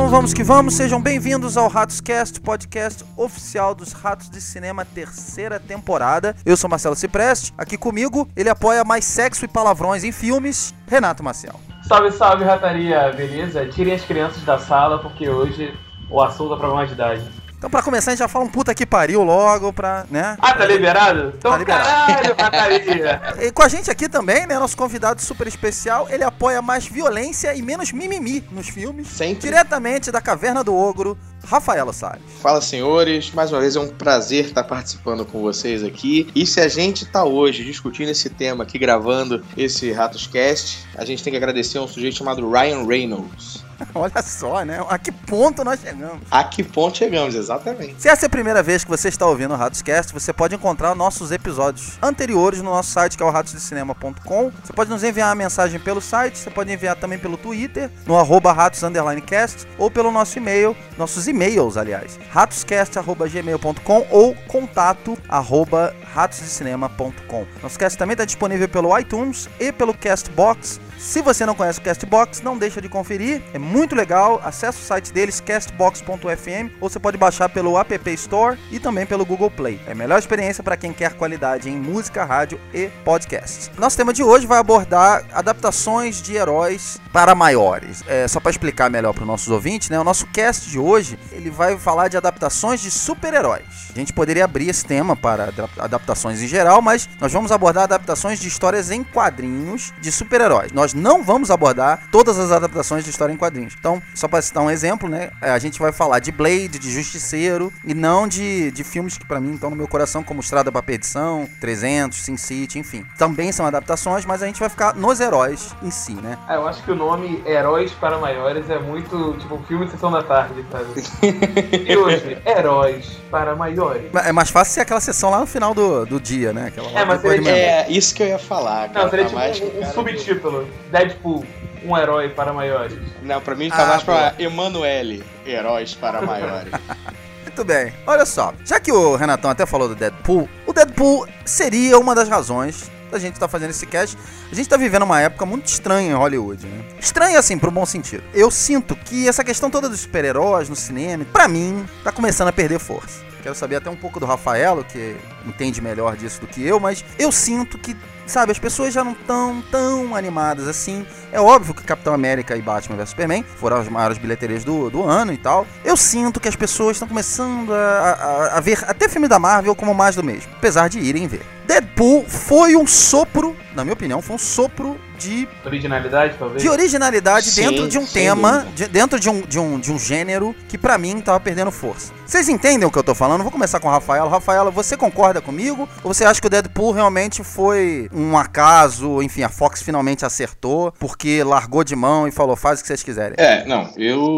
Então vamos que vamos, sejam bem-vindos ao RatosCast, podcast oficial dos Ratos de Cinema, terceira temporada. Eu sou Marcelo Cipreste, aqui comigo, ele apoia mais sexo e palavrões em filmes, Renato Maciel. Salve, salve, rataria, beleza? Tirem as crianças da sala, porque hoje o assunto é pra mais de idade. Então pra começar a gente já fala um puta que pariu logo pra, né? Ah, tá liberado? Então tá liberado. Caralho, rataria! E com a gente aqui também, né, nosso convidado super especial, ele apoia mais violência e menos mimimi nos filmes. Sempre. Diretamente da Caverna do Ogro, Rafael Salles. Fala, senhores, mais uma vez é um prazer estar participando com vocês aqui. E se a gente tá hoje discutindo esse tema aqui, gravando esse RatosCast, a gente tem que agradecer a um sujeito chamado Ryan Reynolds. Olha só, né? A que ponto nós chegamos? A que ponto chegamos, exatamente. Se essa é a primeira vez que você está ouvindo o RatosCast, você pode encontrar nossos episódios anteriores no nosso site, que é o ratosdecinema.com. Você pode nos enviar uma mensagem pelo site, você pode enviar também pelo Twitter, no @ratos_cast, ou pelo nosso e-mail, nossos e-mails, aliás, ratoscast@gmail.com ou contato@ratosdecinema.com. Nosso cast também está disponível pelo iTunes e pelo Castbox. Se você não conhece o Castbox, não deixa de conferir, é muito legal. Acesse o site deles, castbox.fm, ou você pode baixar pelo App Store e também pelo Google Play. É a melhor experiência para quem quer qualidade em música, rádio e podcast. Nosso tema de hoje vai abordar adaptações de heróis para maiores. Só para explicar melhor para os nossos ouvintes, né? O nosso cast de hoje, ele vai falar de adaptações de super-heróis. A gente poderia abrir esse tema para adaptações em geral, mas nós vamos abordar adaptações de histórias em quadrinhos de super-heróis. Nós não vamos abordar todas as adaptações de história em quadrinhos. Então, só para citar um exemplo, né? A gente vai falar de Blade, de Justiceiro, e não de filmes que para mim estão no meu coração, como Estrada pra Perdição, 300, Sin City, enfim. Também são adaptações, mas a gente vai ficar nos heróis em si, né? Eu acho que o nome Heróis para Maiores é muito tipo um filme de Sessão da Tarde, sabe? E hoje, Heróis para Maiores. É mais fácil ser aquela sessão lá no final do dia, né? Mas é isso que eu ia falar, cara. Não, seria tipo um subtítulo. Deadpool, um herói para maiores. Não, pra mim tá mais pra Emanuele, Heróis para Maiores. Muito bem, olha só. Já que o Renatão até falou do Deadpool, o Deadpool seria uma das razões da gente tá fazendo esse cast. A gente tá vivendo uma época muito estranha em Hollywood, né? Estranha assim, pro bom sentido. Eu sinto que essa questão toda dos super-heróis no cinema, pra mim, tá começando a perder força. Quero saber até um pouco do Rafaelo, que entende melhor disso do que eu, mas eu sinto que, sabe, as pessoas já não estão tão animadas assim. É óbvio que Capitão América e Batman vs Superman foram as maiores bilheterias do ano e tal. Eu sinto que as pessoas estão começando a ver até filme da Marvel como mais do mesmo, apesar de irem ver. Deadpool foi um sopro, na minha opinião, foi um sopro de originalidade, talvez? De originalidade. Sim, dentro de um tema, dentro de um gênero que pra mim tava perdendo força. Vocês entendem o que eu tô falando? Vou começar com o Rafael. Rafael, você concorda comigo? Ou você acha que o Deadpool realmente foi um acaso? Enfim, a Fox finalmente acertou porque largou de mão e falou, faz o que vocês quiserem. Não,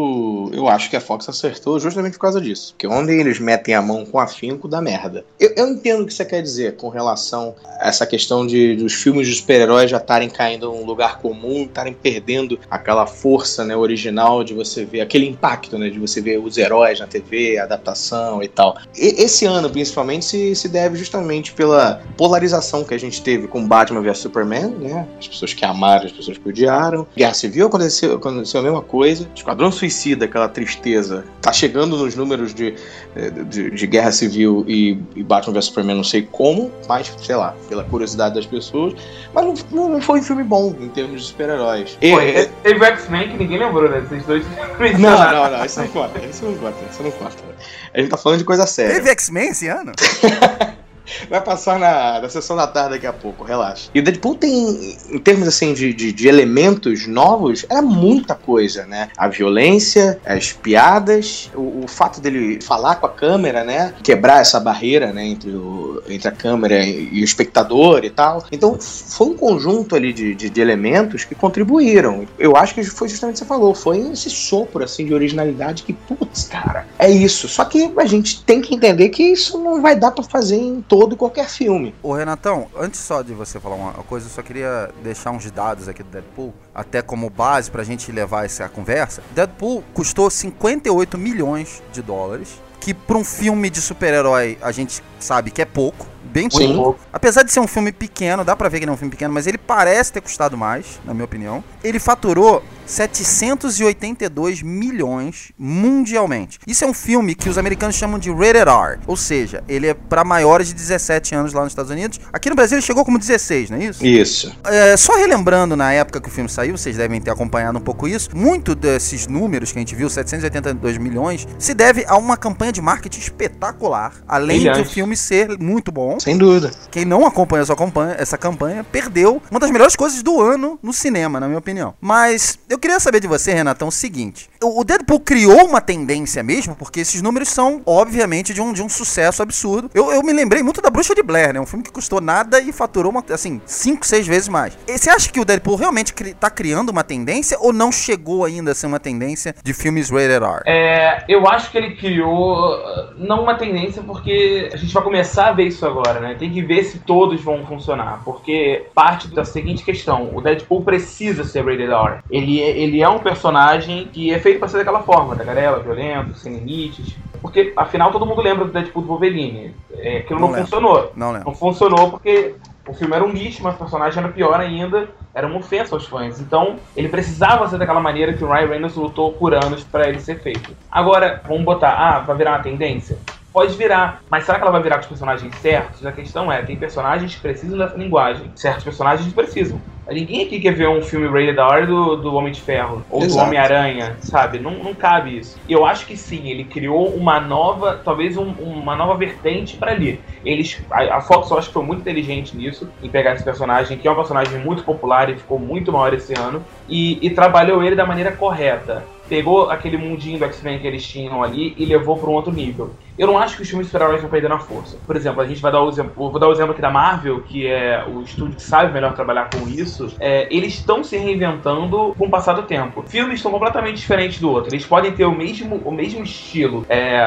eu acho que a Fox acertou justamente por causa disso. Porque onde eles metem a mão com afinco, dá merda. Eu entendo o que você quer dizer com relação a essa questão dos filmes de super-heróis já estarem caindo num lugar comum, estarem perdendo aquela força, né, original de você ver, aquele impacto, né, de você ver os heróis na TV, a adaptação e tal. Esse ano, principalmente, se deve justamente pela polarização que a gente teve com Batman vs Superman, né, as pessoas que amaram, as pessoas que odiaram. Guerra Civil aconteceu a mesma coisa. Esquadrão Suicida, aquela tristeza, tá chegando nos números de Guerra Civil e Batman vs Superman, não sei como, mas, sei lá, pela curiosidade das pessoas, mas não foi um filme bom em termos de super-heróis. Teve o X-Men que ninguém lembrou, né? Esses dois. Não, isso não conta. A gente tá falando de coisa séria. Teve X-Men esse ano? Vai passar na sessão da tarde daqui a pouco, relaxa. E o Deadpool tem, em termos assim de elementos novos, é muita coisa, né? A violência, as piadas, o fato dele falar com a câmera, né? Quebrar essa barreira, né? Entre a câmera e o espectador e tal. Então, foi um conjunto ali de elementos que contribuíram. Eu acho que foi justamente o que você falou. Foi esse sopro, assim, de originalidade que, putz, cara, é isso. Só que a gente tem que entender que isso não vai dar pra fazer em todo e qualquer filme. Ô Renatão, antes só de você falar uma coisa, eu só queria deixar uns dados aqui do Deadpool, até como base pra gente levar essa conversa. Deadpool custou 58 milhões de dólares, que pra um filme de super-herói a gente sabe que é pouco, bem pouco. Apesar de ser um filme pequeno, dá pra ver que ele é um filme pequeno, mas ele parece ter custado mais, na minha opinião. Ele faturou 782 milhões mundialmente. Isso é um filme que os americanos chamam de rated R, ou seja, ele é para maiores de 17 anos lá nos Estados Unidos. Aqui no Brasil ele chegou como 16, não é isso? Isso. Só relembrando, na época que o filme saiu, vocês devem ter acompanhado um pouco isso, muito desses números que a gente viu, 782 milhões, se deve a uma campanha de marketing espetacular, além de o filme ser muito bom. Sem dúvida. Quem não acompanha essa campanha perdeu uma das melhores coisas do ano no cinema, na minha opinião. Mas eu queria saber de você, Renatão, o seguinte: o Deadpool criou uma tendência mesmo, porque esses números são, obviamente, de um sucesso absurdo. Eu me lembrei muito da Bruxa de Blair, né? Um filme que custou nada e faturou, 5, 6 vezes mais. E você acha que o Deadpool realmente tá criando uma tendência ou não chegou ainda a ser uma tendência de filmes rated R? Eu acho que ele criou, não uma tendência, porque a gente vai começar a ver isso agora, né? Tem que ver se todos vão funcionar, porque parte da seguinte questão: o Deadpool precisa ser rated R. Ele é um personagem que é feito pra ser daquela forma, tagarela, violento, sem limites. Porque, afinal, todo mundo lembra do Deadpool do Wolverine. Aquilo não funcionou. Não funcionou porque o filme era um lixo, mas o personagem era pior ainda. Era uma ofensa aos fãs. Então, ele precisava ser daquela maneira que o Ryan Reynolds lutou por anos pra ele ser feito. Agora, vamos botar, vai virar uma tendência? Pode virar, mas será que ela vai virar com os personagens certos? A questão é, tem personagens que precisam dessa linguagem. Certos personagens precisam. Ninguém aqui quer ver um filme rated R do Homem de Ferro, ou do Homem-Aranha, sabe? Não cabe isso. E eu acho que sim, ele criou uma nova, talvez uma nova vertente pra ali. A Fox, eu acho que foi muito inteligente nisso, em pegar esse personagem, que é um personagem muito popular e ficou muito maior esse ano, e trabalhou ele da maneira correta. Pegou aquele mundinho do X-Men que eles tinham ali e levou para um outro nível. Eu não acho que os filmes de super-heróis vão perder a força. Por exemplo, a gente vai dar o exemplo, vou dar o exemplo aqui da Marvel, que é o estúdio que sabe melhor trabalhar com isso. Eles estão se reinventando com o passar do tempo. Filmes estão completamente diferentes do outro. Eles podem ter o mesmo estilo,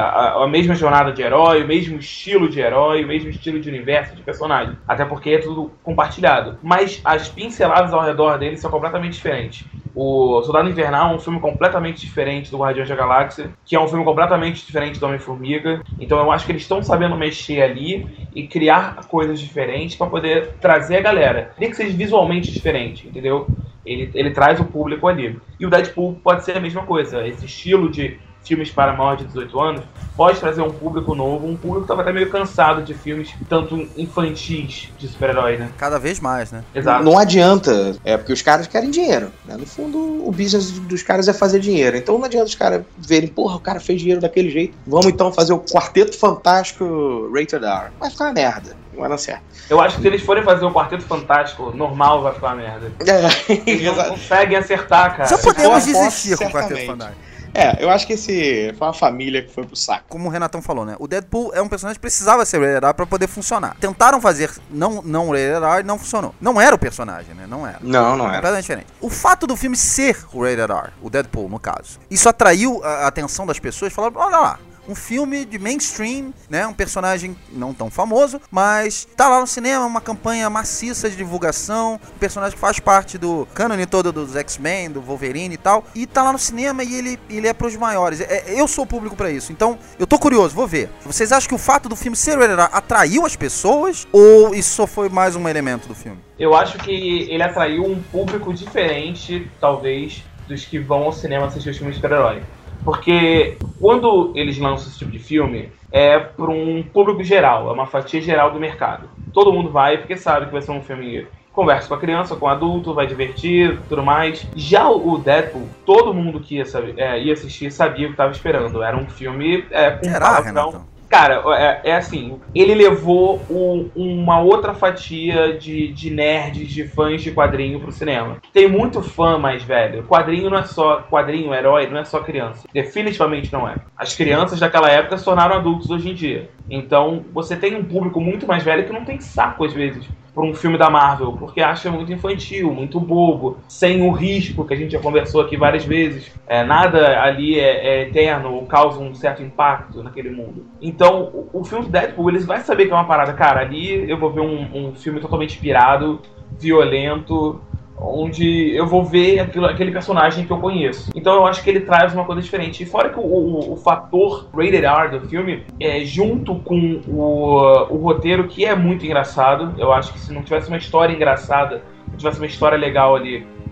a mesma jornada de herói, o mesmo estilo de herói, o mesmo estilo de universo, de personagem. Até porque é tudo compartilhado. Mas as pinceladas ao redor deles são completamente diferentes. O Soldado Invernal é um filme completamente diferente do Guardiões da Galáxia, que é um filme completamente diferente do Homem-Formiga. Então eu acho que eles estão sabendo mexer ali e criar coisas diferentes para poder trazer a galera. Nem que seja visualmente diferente, entendeu? Ele traz o público ali. E o Deadpool pode ser a mesma coisa. Esse estilo de filmes para maior de 18 anos pode trazer um público novo, um público que estava até meio cansado de filmes tanto infantis de super-herói, né? Cada vez mais, né? Exato. Não adianta, porque os caras querem dinheiro, né? No fundo, o business dos caras é fazer dinheiro. Então não adianta os caras verem, porra, o cara fez dinheiro daquele jeito, vamos então fazer o Quarteto Fantástico rated R. Vai ficar uma merda. Não vai dar certo. Eu acho que se eles forem fazer o Quarteto Fantástico normal, vai ficar uma merda. Eles não conseguem acertar, cara. Já podemos desistir com o Quarteto Fantástico. Eu acho que foi uma família que foi pro saco. Como o Renatão falou, né? O Deadpool é um personagem que precisava ser rated R pra poder funcionar. Tentaram fazer não rated R e não funcionou. Não era o personagem, né? Não era. Não era. Completamente diferente. O fato do filme ser rated R, o Deadpool, no caso, isso atraiu a atenção das pessoas. Falaram, olha lá, um filme de mainstream, né? Um personagem não tão famoso, mas tá lá no cinema, uma campanha maciça de divulgação, um personagem que faz parte do cânone todo dos X-Men, do Wolverine e tal, e tá lá no cinema e ele é pros maiores. Eu sou o público pra isso, então eu tô curioso, vou ver. Vocês acham que o fato do filme ser rated R atraiu as pessoas, ou isso só foi mais um elemento do filme? Eu acho que ele atraiu um público diferente, talvez, dos que vão ao cinema assistir os filmes de super-herói. Porque quando eles lançam esse tipo de filme, é para um público geral, é uma fatia geral do mercado. Todo mundo vai porque sabe que vai ser um filme que conversa com a criança, com o adulto, vai divertir, tudo mais. Já o Deadpool, todo mundo que ia assistir sabia o que estava esperando. Era um filme com palavrão. Cara, assim, ele levou uma outra fatia de nerds, de fãs de quadrinho pro cinema. Tem muito fã mais velho. Quadrinho, herói, não é só criança. Definitivamente não é. As crianças daquela época se tornaram adultos hoje em dia. Então, você tem um público muito mais velho que não tem saco, às vezes, por um filme da Marvel, porque acha muito infantil, muito bobo, sem o risco que a gente já conversou aqui várias vezes. Nada ali é eterno ou causa um certo impacto naquele mundo. Então, o filme do Deadpool, eles vai saber que é uma parada, cara, ali eu vou ver um filme totalmente pirado, violento, onde eu vou ver aquele personagem que eu conheço. Então eu acho que ele traz uma coisa diferente. E fora que o fator rated R do filme, junto com o roteiro, que é muito engraçado, eu acho que se não tivesse uma história engraçada, se tivesse uma história legal ali,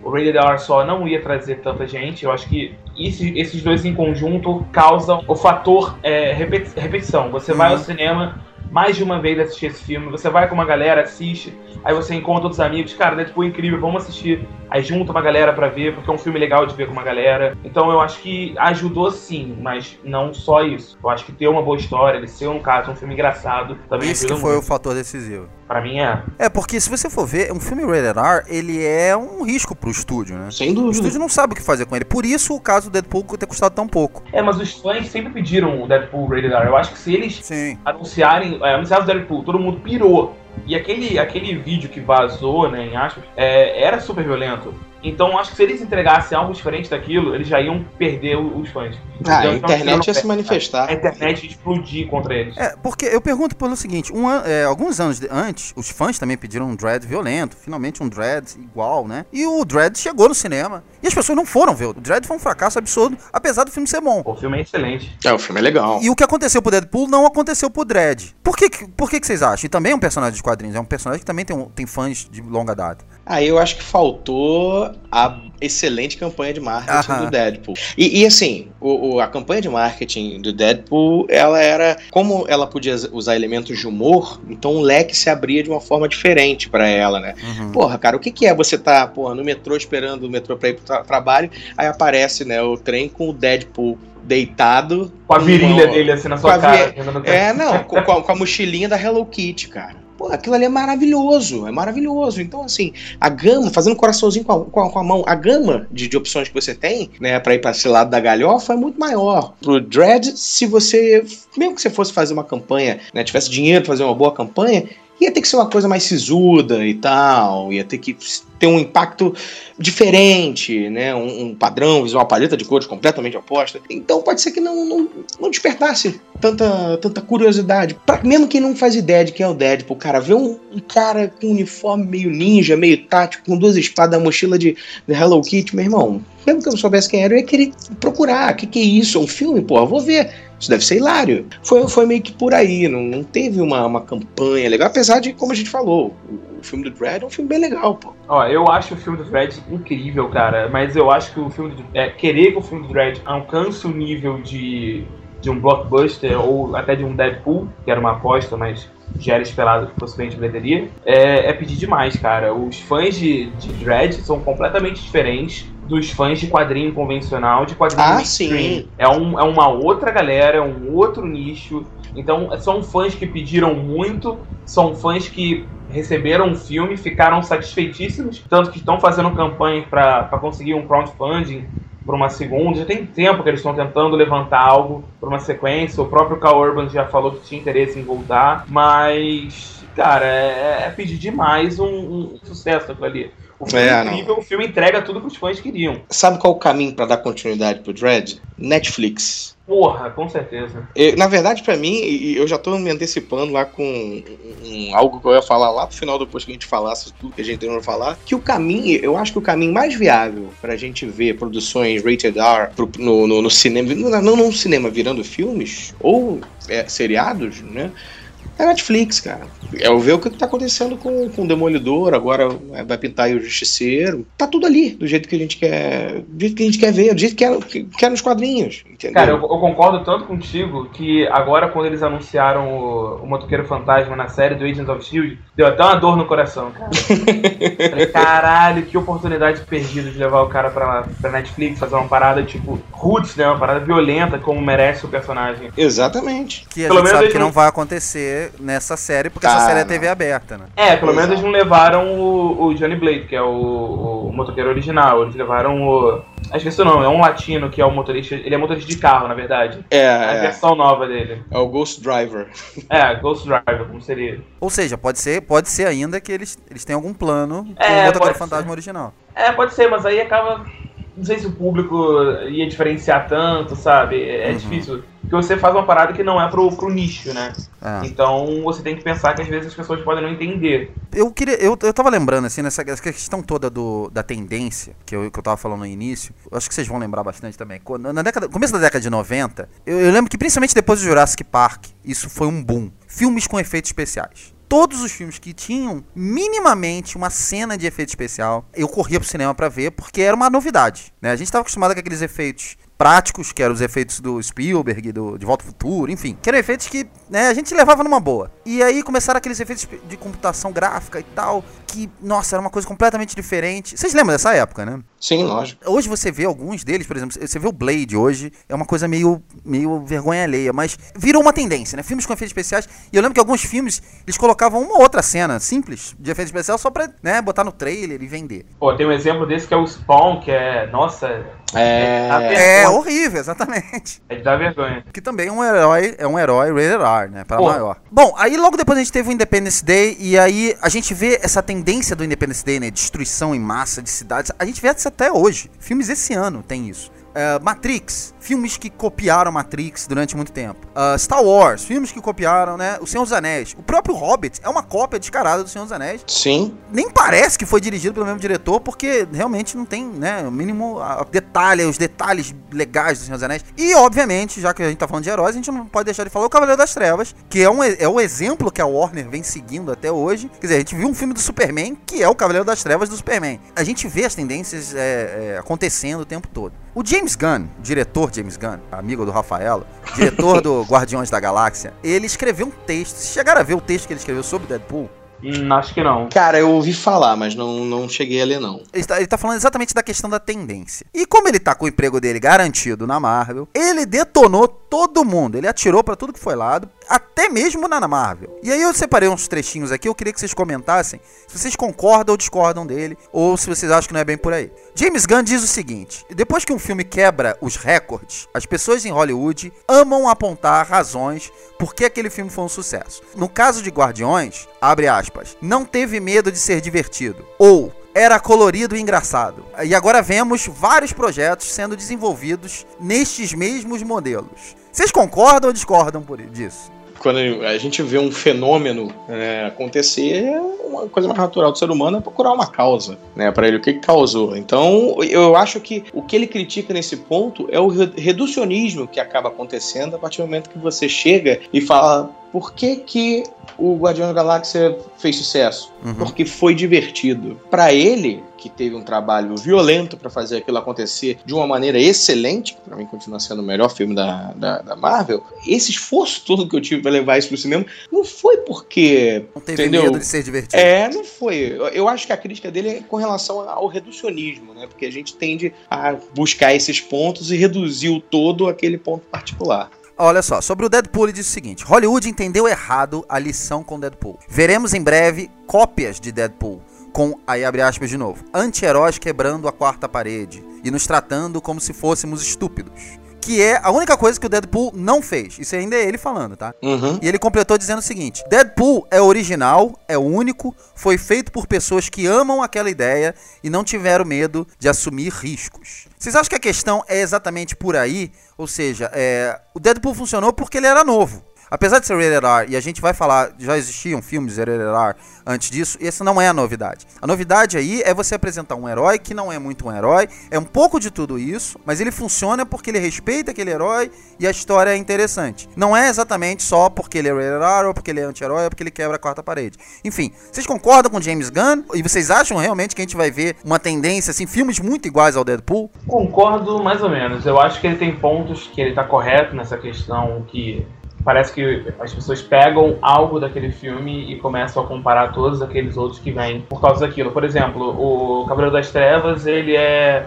o Rated R só não ia trazer tanta gente. Eu acho que esses dois em conjunto causam o fator repetição. Você vai ao cinema mais de uma vez assistir esse filme, você vai com uma galera, assiste, aí você encontra outros amigos, cara, Deadpool é incrível, vamos assistir, aí junta uma galera pra ver, porque é um filme legal de ver com uma galera. Então eu acho que ajudou sim, mas não só isso. Eu acho que ter uma boa história, ele ser um filme engraçado, também Esse ajuda que foi muito. o fator decisivo. Pra mim é. É, porque se você for ver, um filme Rated R, ele é um risco pro estúdio, né? Sem dúvida. O estúdio não sabe o que fazer com ele. Por isso o caso do Deadpool ter custado tão pouco. Mas os fãs sempre pediram o Deadpool Rated R. Eu acho que se eles anunciaram o Deadpool, todo mundo pirou. E aquele vídeo que vazou, né, em aspas, era super violento. Então acho que se eles entregassem algo diferente daquilo, eles já iam perder os fãs. A internet ia se manifestar. A internet ia explodir contra eles. Porque eu pergunto pelo seguinte, alguns anos antes, os fãs também pediram um Dredd violento, finalmente um Dredd igual, né? E o Dredd chegou no cinema, e as pessoas não foram ver. O Dredd foi um fracasso absurdo, apesar do filme ser bom. O filme é excelente. O filme é legal. E o que aconteceu pro Deadpool não aconteceu pro Dredd. Por que vocês acham? E também é um personagem de quadrinhos, é um personagem que também tem fãs de longa data. Aí eu acho que faltou a excelente campanha de marketing do Deadpool. E assim, a campanha de marketing do Deadpool, ela era... Como ela podia usar elementos de humor, então o leque se abria de uma forma diferente pra ela, né? Porra, cara, o que é você tá, no metrô, esperando o metrô pra ir pro trabalho, aí aparece, né, o trem com o Deadpool deitado... Com a virilha dele, assim, na sua cara. Com a mochilinha da Hello Kitty, cara. Pô, aquilo ali é maravilhoso. Então, assim, a gama, fazendo um coraçãozinho com a mão, a gama de opções que você tem, né, pra ir pra esse lado da galhofa é muito maior. Pro Dredd, se você, mesmo que você fosse fazer uma campanha, né, tivesse dinheiro pra fazer uma boa campanha, ia ter que ser uma coisa mais sisuda e tal, ia ter que ter um impacto diferente, né, um padrão visual, uma paleta de cores completamente oposta. Então pode ser que não despertasse tanta curiosidade. Mesmo quem não faz ideia de quem é o Deadpool, cara, ver um cara com um uniforme meio ninja, meio tático, com 2 espadas, a mochila de Hello Kitty, meu irmão, mesmo que eu não soubesse quem era, eu ia querer procurar. O que é isso? É um filme? Pô, eu vou ver. Isso deve ser hilário. Foi meio que por aí, não teve uma campanha legal, apesar de, como a gente falou, o filme do Dredd é um filme bem legal, pô. Eu acho o filme do Dredd incrível, cara, mas eu acho que o filme querer que o filme do Dredd alcance o nível de um blockbuster ou até de um Deadpool, que era uma aposta, mas já era esperado que fosse bem de bilheteria, é pedir demais, cara. Os fãs de Dredd são completamente diferentes dos fãs de quadrinho convencional, de quadrinho mainstream. Sim. É uma outra galera, é um outro nicho. Então, são fãs que pediram muito, são fãs que receberam um filme, ficaram satisfeitíssimos, tanto que estão fazendo campanha para conseguir um crowdfunding para uma segunda. Já tem tempo que eles estão tentando levantar algo para uma sequência. O próprio Karl Urban já falou que tinha interesse em voltar, mas, cara, é pedir demais um sucesso aquilo ali. O filme é incrível, o filme entrega tudo que os fãs queriam. Sabe qual o caminho para dar continuidade pro Dredd? Netflix. Porra, com certeza. Na verdade, pra mim, eu já tô me antecipando lá com algo que eu ia falar lá pro final, depois que a gente falasse tudo que a gente tem pra falar, que o caminho, eu acho que o caminho mais viável pra gente ver produções rated R no cinema, não no cinema virando filmes, ou seriados, né? É Netflix, cara. Eu ver o que tá acontecendo com o Demolidor, agora vai pintar aí o Justiceiro. Tá tudo ali, do jeito que a gente quer, ver, do jeito que quer nos quadrinhos, entendeu? Cara, eu concordo tanto contigo que agora, quando eles anunciaram o Motoqueiro Fantasma na série do Agents of S.H.I.E.L.D., deu até uma dor no coração, cara. Falei, caralho, que oportunidade perdida de levar o cara pra Netflix, fazer uma parada tipo roots, né? Uma parada violenta, como merece o personagem. Exatamente. Que a gente sabe que não vai acontecer nessa série, porque essa série é TV aberta, né? Pelo menos eles não levaram o Johnny Blade, que é o motoqueiro original. Eles levaram o... Esqueci o nome, é um latino que é o motorista... Ele é motorista de carro, na verdade. A versão nova dele. É o Ghost Driver. Ghost Driver, como seria. Ou seja, pode ser ainda que eles tenham algum plano com o Motoqueiro Fantasma original. Pode ser, mas aí acaba... Não sei se o público ia diferenciar tanto, sabe? É difícil. Porque você faz uma parada que não é pro nicho, né? Então você tem que pensar que às vezes as pessoas podem não entender. Eu tava lembrando, assim, nessa questão toda da tendência, que eu tava falando no início, eu acho que vocês vão lembrar bastante também. Começo da década de 90, eu lembro que principalmente depois do Jurassic Park, isso foi um boom. Filmes com efeitos especiais. todos os filmes que tinham minimamente uma cena de efeito especial, eu corria pro cinema pra ver, porque era uma novidade, né? A gente tava acostumado com aqueles efeitos práticos, que eram os efeitos do Spielberg, De Volta ao Futuro, enfim, que eram efeitos que, né, a gente levava numa boa. E aí começaram aqueles efeitos de computação gráfica e tal, que, nossa, era uma coisa completamente diferente. Vocês lembram dessa época, né? Sim, lógico. Hoje você vê alguns deles, por exemplo, você vê o Blade hoje, é uma coisa meio vergonha alheia, mas virou uma tendência, né? Filmes com efeitos especiais, e eu lembro que alguns filmes, eles colocavam uma outra cena simples de efeito especial só pra, né, botar no trailer e vender. Pô, tem um exemplo desse que é o Spawn, que é, nossa... É horrível, exatamente. É de dar vergonha. Que também é um herói rated R, né? Para maior. Bom, aí logo depois a gente teve o Independence Day, e aí a gente vê essa tendência do Independence Day, né? Destruição em massa de cidades. A gente vê isso até hoje. Filmes esse ano tem isso. Matrix, filmes que copiaram Matrix durante muito tempo. Star Wars, filmes que copiaram, né, O Senhor dos Anéis. O próprio Hobbit é uma cópia descarada do Senhor dos Anéis. Sim. Nem parece que foi dirigido pelo mesmo diretor, porque realmente não tem, né, o mínimo os detalhes legais do Senhor dos Anéis. E, obviamente, já que a gente tá falando de heróis, a gente não pode deixar de falar o Cavaleiro das Trevas, que é o exemplo que a Warner vem seguindo até hoje. Quer dizer, a gente viu um filme do Superman, que é o Cavaleiro das Trevas do Superman. A gente vê as tendências acontecendo o tempo todo. O James Gunn, diretor James Gunn, amigo do Rafaelo, diretor do Guardiões da Galáxia, ele escreveu um texto. Vocês chegaram a ver o texto que ele escreveu sobre Deadpool? Acho que não. Cara, eu ouvi falar, mas não cheguei a ler, não. Ele tá falando exatamente da questão da tendência. E como ele tá com o emprego dele garantido na Marvel, ele detonou todo mundo. Ele atirou pra tudo que foi lado, até mesmo na Marvel. E aí eu separei uns trechinhos aqui, eu queria que vocês comentassem se vocês concordam ou discordam dele, ou se vocês acham que não é bem por aí. James Gunn diz o seguinte: depois que um filme quebra os recordes, as pessoas em Hollywood amam apontar razões por que aquele filme foi um sucesso. No caso de Guardiões, abre aspas, não teve medo de ser divertido, ou era colorido e engraçado. E agora vemos vários projetos sendo desenvolvidos nestes mesmos modelos. Vocês concordam ou discordam disso? Quando a gente vê um fenômeno acontecer, uma coisa mais natural do ser humano é procurar uma causa, né, para ele, o que causou. Então, eu acho que o que ele critica nesse ponto é o reducionismo que acaba acontecendo a partir do momento que você chega e fala: por que o Guardião da Galáxia fez sucesso? Porque foi divertido. Para ele, que teve um trabalho violento para fazer aquilo acontecer de uma maneira excelente, que para mim continua sendo o melhor filme da Marvel, esse esforço todo que eu tive para levar isso pro cinema não foi porque... Não teve medo de ser divertido. Não foi. Eu acho que a crítica dele é com relação ao reducionismo, né? Porque a gente tende a buscar esses pontos e reduzir o todo àquele ponto particular. Olha só, sobre o Deadpool ele diz o seguinte: Hollywood entendeu errado a lição com Deadpool. Veremos em breve cópias de Deadpool, com, aí abre aspas de novo, anti-heróis quebrando a quarta parede e nos tratando como se fôssemos estúpidos. Que é a única coisa que o Deadpool não fez. Isso ainda é ele falando, tá? E ele completou dizendo o seguinte: Deadpool é original, é único, foi feito por pessoas que amam aquela ideia e não tiveram medo de assumir riscos. Vocês acham que a questão é exatamente por aí? Ou seja, o Deadpool funcionou porque ele era novo. Apesar de ser rated R, e a gente vai falar, já existiam filmes rated R antes disso, e essa não é a novidade. A novidade aí é você apresentar um herói que não é muito um herói, é um pouco de tudo isso, mas ele funciona porque ele respeita aquele herói e a história é interessante. Não é exatamente só porque ele é rated R, ou porque ele é anti-herói, ou porque ele quebra a quarta parede. Enfim, vocês concordam com James Gunn? E vocês acham realmente que a gente vai ver uma tendência, assim, filmes muito iguais ao Deadpool? Concordo mais ou menos. Eu acho que ele tem pontos que ele tá correto nessa questão que... Parece que as pessoas pegam algo daquele filme e começam a comparar todos aqueles outros que vêm por causa daquilo. Por exemplo, o Cavaleiro das Trevas, ele é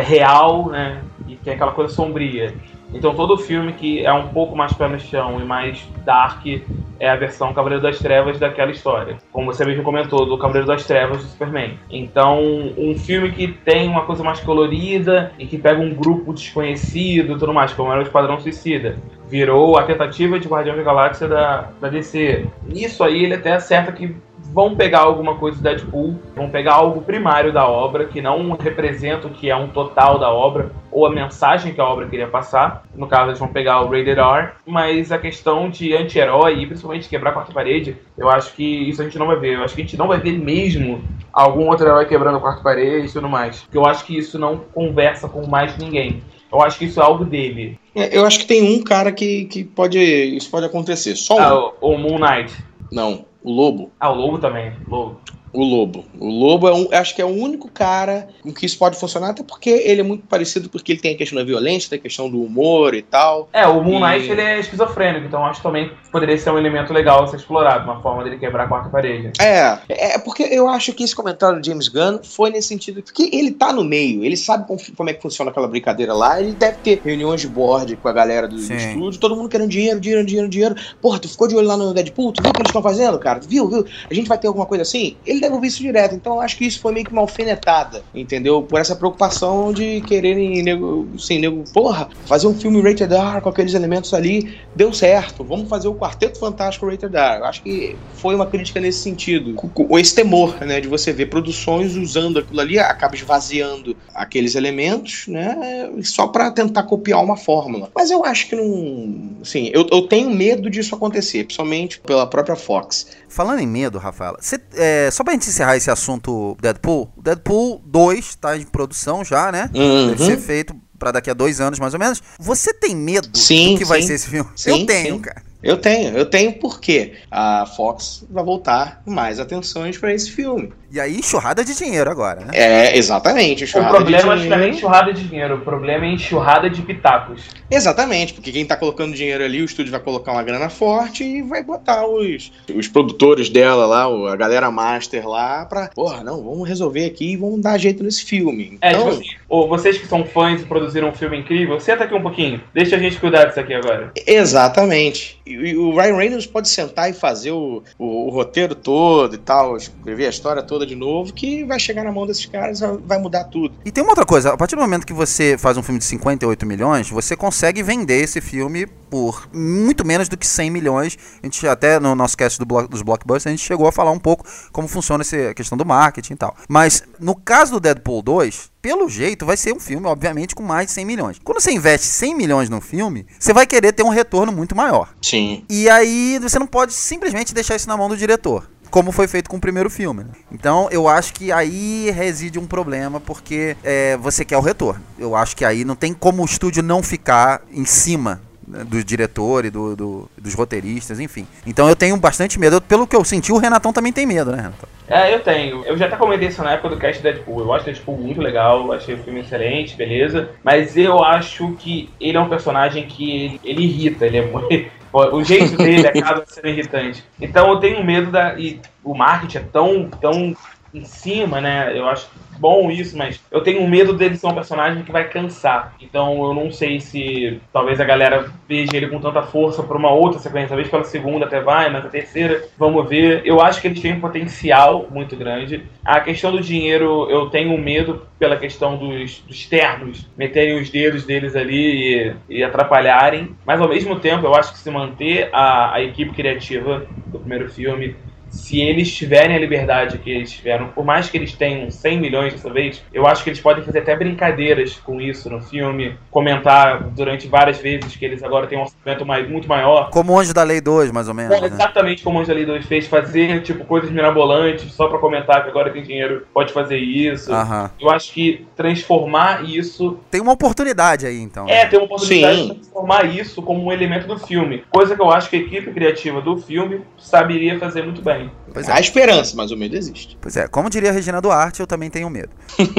real, né? E tem aquela coisa sombria. Então todo filme que é um pouco mais pé no chão e mais dark é a versão Cavaleiro das Trevas daquela história. Como você mesmo comentou, do Cavaleiro das Trevas do Superman. Então um filme que tem uma coisa mais colorida e que pega um grupo desconhecido e tudo mais, como era o Esquadrão Suicida, virou a tentativa de Guardião da Galáxia da DC. Nisso aí ele até acerta que vão pegar alguma coisa do Deadpool, vão pegar algo primário da obra, que não representa o que é um total da obra, ou a mensagem que a obra queria passar. No caso, eles vão pegar o Rated R, mas a questão de anti-herói, e principalmente quebrar a quarta parede, eu acho que isso a gente não vai ver. Eu acho que a gente não vai ver mesmo algum outro herói quebrando a quarta parede e tudo mais. Porque eu acho que isso não conversa com mais ninguém. Eu acho que isso é algo dele. Eu acho que tem um cara que isso pode acontecer. Só um. O Moon Knight. Não. O Lobo. Ah, o Lobo também. Lobo. O Lobo. O Lobo acho que é o único cara com que isso pode funcionar, até porque ele é muito parecido, porque ele tem a questão da violência, tem a questão do humor e tal. O Moon Knight ele é esquizofrênico, então acho que também poderia ser um elemento legal a ser explorado, uma forma dele quebrar a quarta parede. Porque eu acho que esse comentário do James Gunn foi nesse sentido, porque ele tá no meio, ele sabe como é que funciona aquela brincadeira lá, ele deve ter reuniões de board com a galera do estúdio, todo mundo querendo dinheiro. Porra, tu ficou de olho lá no Deadpool, tu viu o que eles estão fazendo, cara? Viu? A gente vai ter alguma coisa assim? Ele deve ouvir isso direto, então eu acho que isso foi meio que uma alfinetada, entendeu? Por essa preocupação de quererem, fazer um filme rated R com aqueles elementos ali, deu certo, vamos fazer o Quarteto Fantástico rated R. Eu acho que foi uma crítica nesse sentido, com esse temor, né, de você ver produções usando aquilo ali, acaba esvaziando aqueles elementos, né, só pra tentar copiar uma fórmula. Mas eu acho que não, assim, eu tenho medo disso acontecer, principalmente pela própria Fox. Falando em medo, Rafaela, só pra gente encerrar esse assunto Deadpool, o Deadpool 2 tá em produção já, né? Deve ser feito pra daqui a 2 anos, mais ou menos. Você tem medo do que vai ser esse filme? Eu tenho, cara. Eu tenho porque a Fox vai voltar mais atenções pra esse filme. E aí, enxurrada de dinheiro agora, né? Exatamente. O problema acho que não é enxurrada de dinheiro, o problema é enxurrada de pitacos. Exatamente, porque quem tá colocando dinheiro ali, o estúdio vai colocar uma grana forte e vai botar os produtores dela lá, a galera master lá, pra, vamos resolver aqui e vamos dar jeito nesse filme. Então, tipo assim, vocês que são fãs e produziram um filme incrível, senta aqui um pouquinho, deixa a gente cuidar disso aqui agora. Exatamente. E o Ryan Reynolds pode sentar e fazer o roteiro todo e tal, escrever a história toda de novo, que vai chegar na mão desses caras, vai mudar tudo. E tem uma outra coisa, a partir do momento que você faz um filme de 58 milhões, você consegue vender esse filme por muito menos do que 100 milhões. A gente até no nosso cast dos blockbusters, a gente chegou a falar um pouco como funciona essa questão do marketing e tal. Mas no caso do Deadpool 2, pelo jeito vai ser um filme, obviamente, com mais de 100 milhões. Quando você investe 100 milhões num filme, você vai querer ter um retorno muito maior. Sim. E aí você não pode simplesmente deixar isso na mão do diretor, como foi feito com o primeiro filme, né? Então eu acho que aí reside um problema, porque você quer o retorno. Eu acho que aí não tem como o estúdio não ficar em cima do diretor e dos roteiristas, enfim. Então eu tenho bastante medo. Pelo que eu senti, o Renatão também tem medo, né, Renatão? Eu tenho. Eu já até comentei isso na época do cast Deadpool. Eu acho Deadpool muito legal, achei o filme excelente, beleza. Mas eu acho que ele é um personagem que ele irrita, ele é muito... O jeito dele acaba sendo irritante. Então eu tenho medo e o marketing é tão em cima, né? Eu acho bom isso, mas eu tenho medo dele ser um personagem que vai cansar. Então eu não sei se talvez a galera veja ele com tanta força por uma outra sequência, talvez pela segunda até vai, mas a terceira, vamos ver. Eu acho que eles têm um potencial muito grande. A questão do dinheiro, eu tenho medo pela questão dos ternos meterem os dedos deles ali e atrapalharem, mas ao mesmo tempo eu acho que se manter a equipe criativa do primeiro filme, se eles tiverem a liberdade que eles tiveram, por mais que eles tenham 100 milhões dessa vez, eu acho que eles podem fazer até brincadeiras com isso no filme, comentar durante várias vezes que eles agora têm um orçamento muito maior. Como o Anjo da Lei 2, mais ou menos, né? Exatamente como o Anjo da Lei 2 fez, fazer tipo coisas mirabolantes só pra comentar que agora tem dinheiro, pode fazer isso. Eu acho que transformar isso... Tem uma oportunidade aí, então. Tem uma oportunidade de transformar isso como um elemento do filme. Coisa que eu acho que a equipe criativa do filme saberia fazer muito bem. Há esperança, mas o medo existe. Pois é, como diria a Regina Duarte, eu também tenho medo.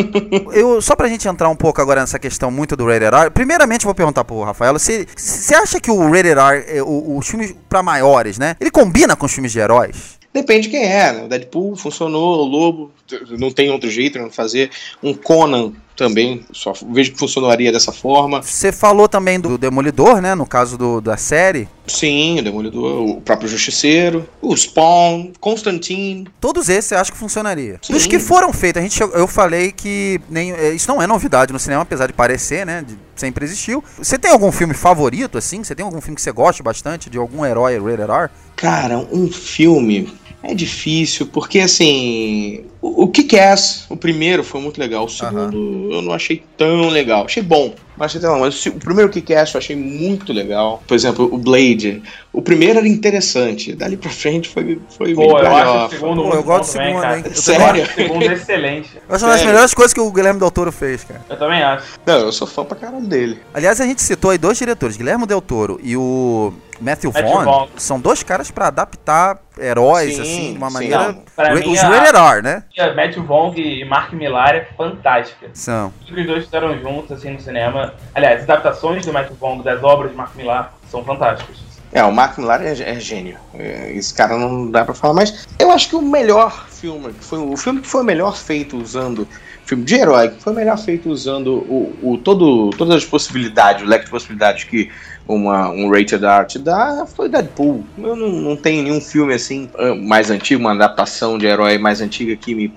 Só pra gente entrar um pouco agora nessa questão muito do Rated R, primeiramente eu vou perguntar pro Rafael, você acha que o Rated R, os filmes pra maiores, né, ele combina com os filmes de heróis? Depende de quem é, né? O Deadpool funcionou, o Lobo, não tem outro jeito de não fazer. Um Conan também, só vejo que funcionaria dessa forma. Você falou também do Demolidor, né? No caso da série. Sim, o Demolidor, o próprio Justiceiro, o Spawn, Constantine. Todos esses você acha que funcionaria? Sim. Dos que foram feitos, eu falei que isso não é novidade no cinema, apesar de parecer, né? Sempre existiu. Você tem algum filme favorito, assim? Você tem algum filme que você goste bastante de algum herói rated R? Cara, um filme... É difícil, porque assim, o Kick-Ass, o primeiro foi muito legal, o segundo eu não achei tão legal, achei bom, Mas o primeiro Kick-Ass eu achei muito legal. Por exemplo, o Blade. O primeiro era interessante. Dali pra frente foi Pô, eu acho o segundo muito eu gosto do também, segundo, cara. hein? Sério? O segundo é excelente. Eu acho uma das melhores coisas que o Guilherme Del Toro fez, cara. Eu também acho. Não, eu sou fã pra caralho dele. Aliás, a gente citou aí 2 diretores, Guilherme Del Toro e o Matthew Vaughn. São 2 caras pra adaptar heróis, Sim, assim, de uma sim. maneira... Pra Os mim, rated R, né? A Matthew Vaughn e Mark Millar é fantástica. São. Os dois fizeram juntos, assim, no cinema. Aliás, as adaptações do Matthew Vaughn das obras de Mark Millar são fantásticas. O Mark Millar é gênio. Esse cara não dá pra falar, mas eu acho que o melhor filme, o filme que foi melhor feito usando, filme de herói, que foi melhor feito usando todas as possibilidades, o leque de possibilidades que um rated R te dá, foi Deadpool. Eu não tenho nenhum filme assim, mais antigo, uma adaptação de herói mais antiga que me,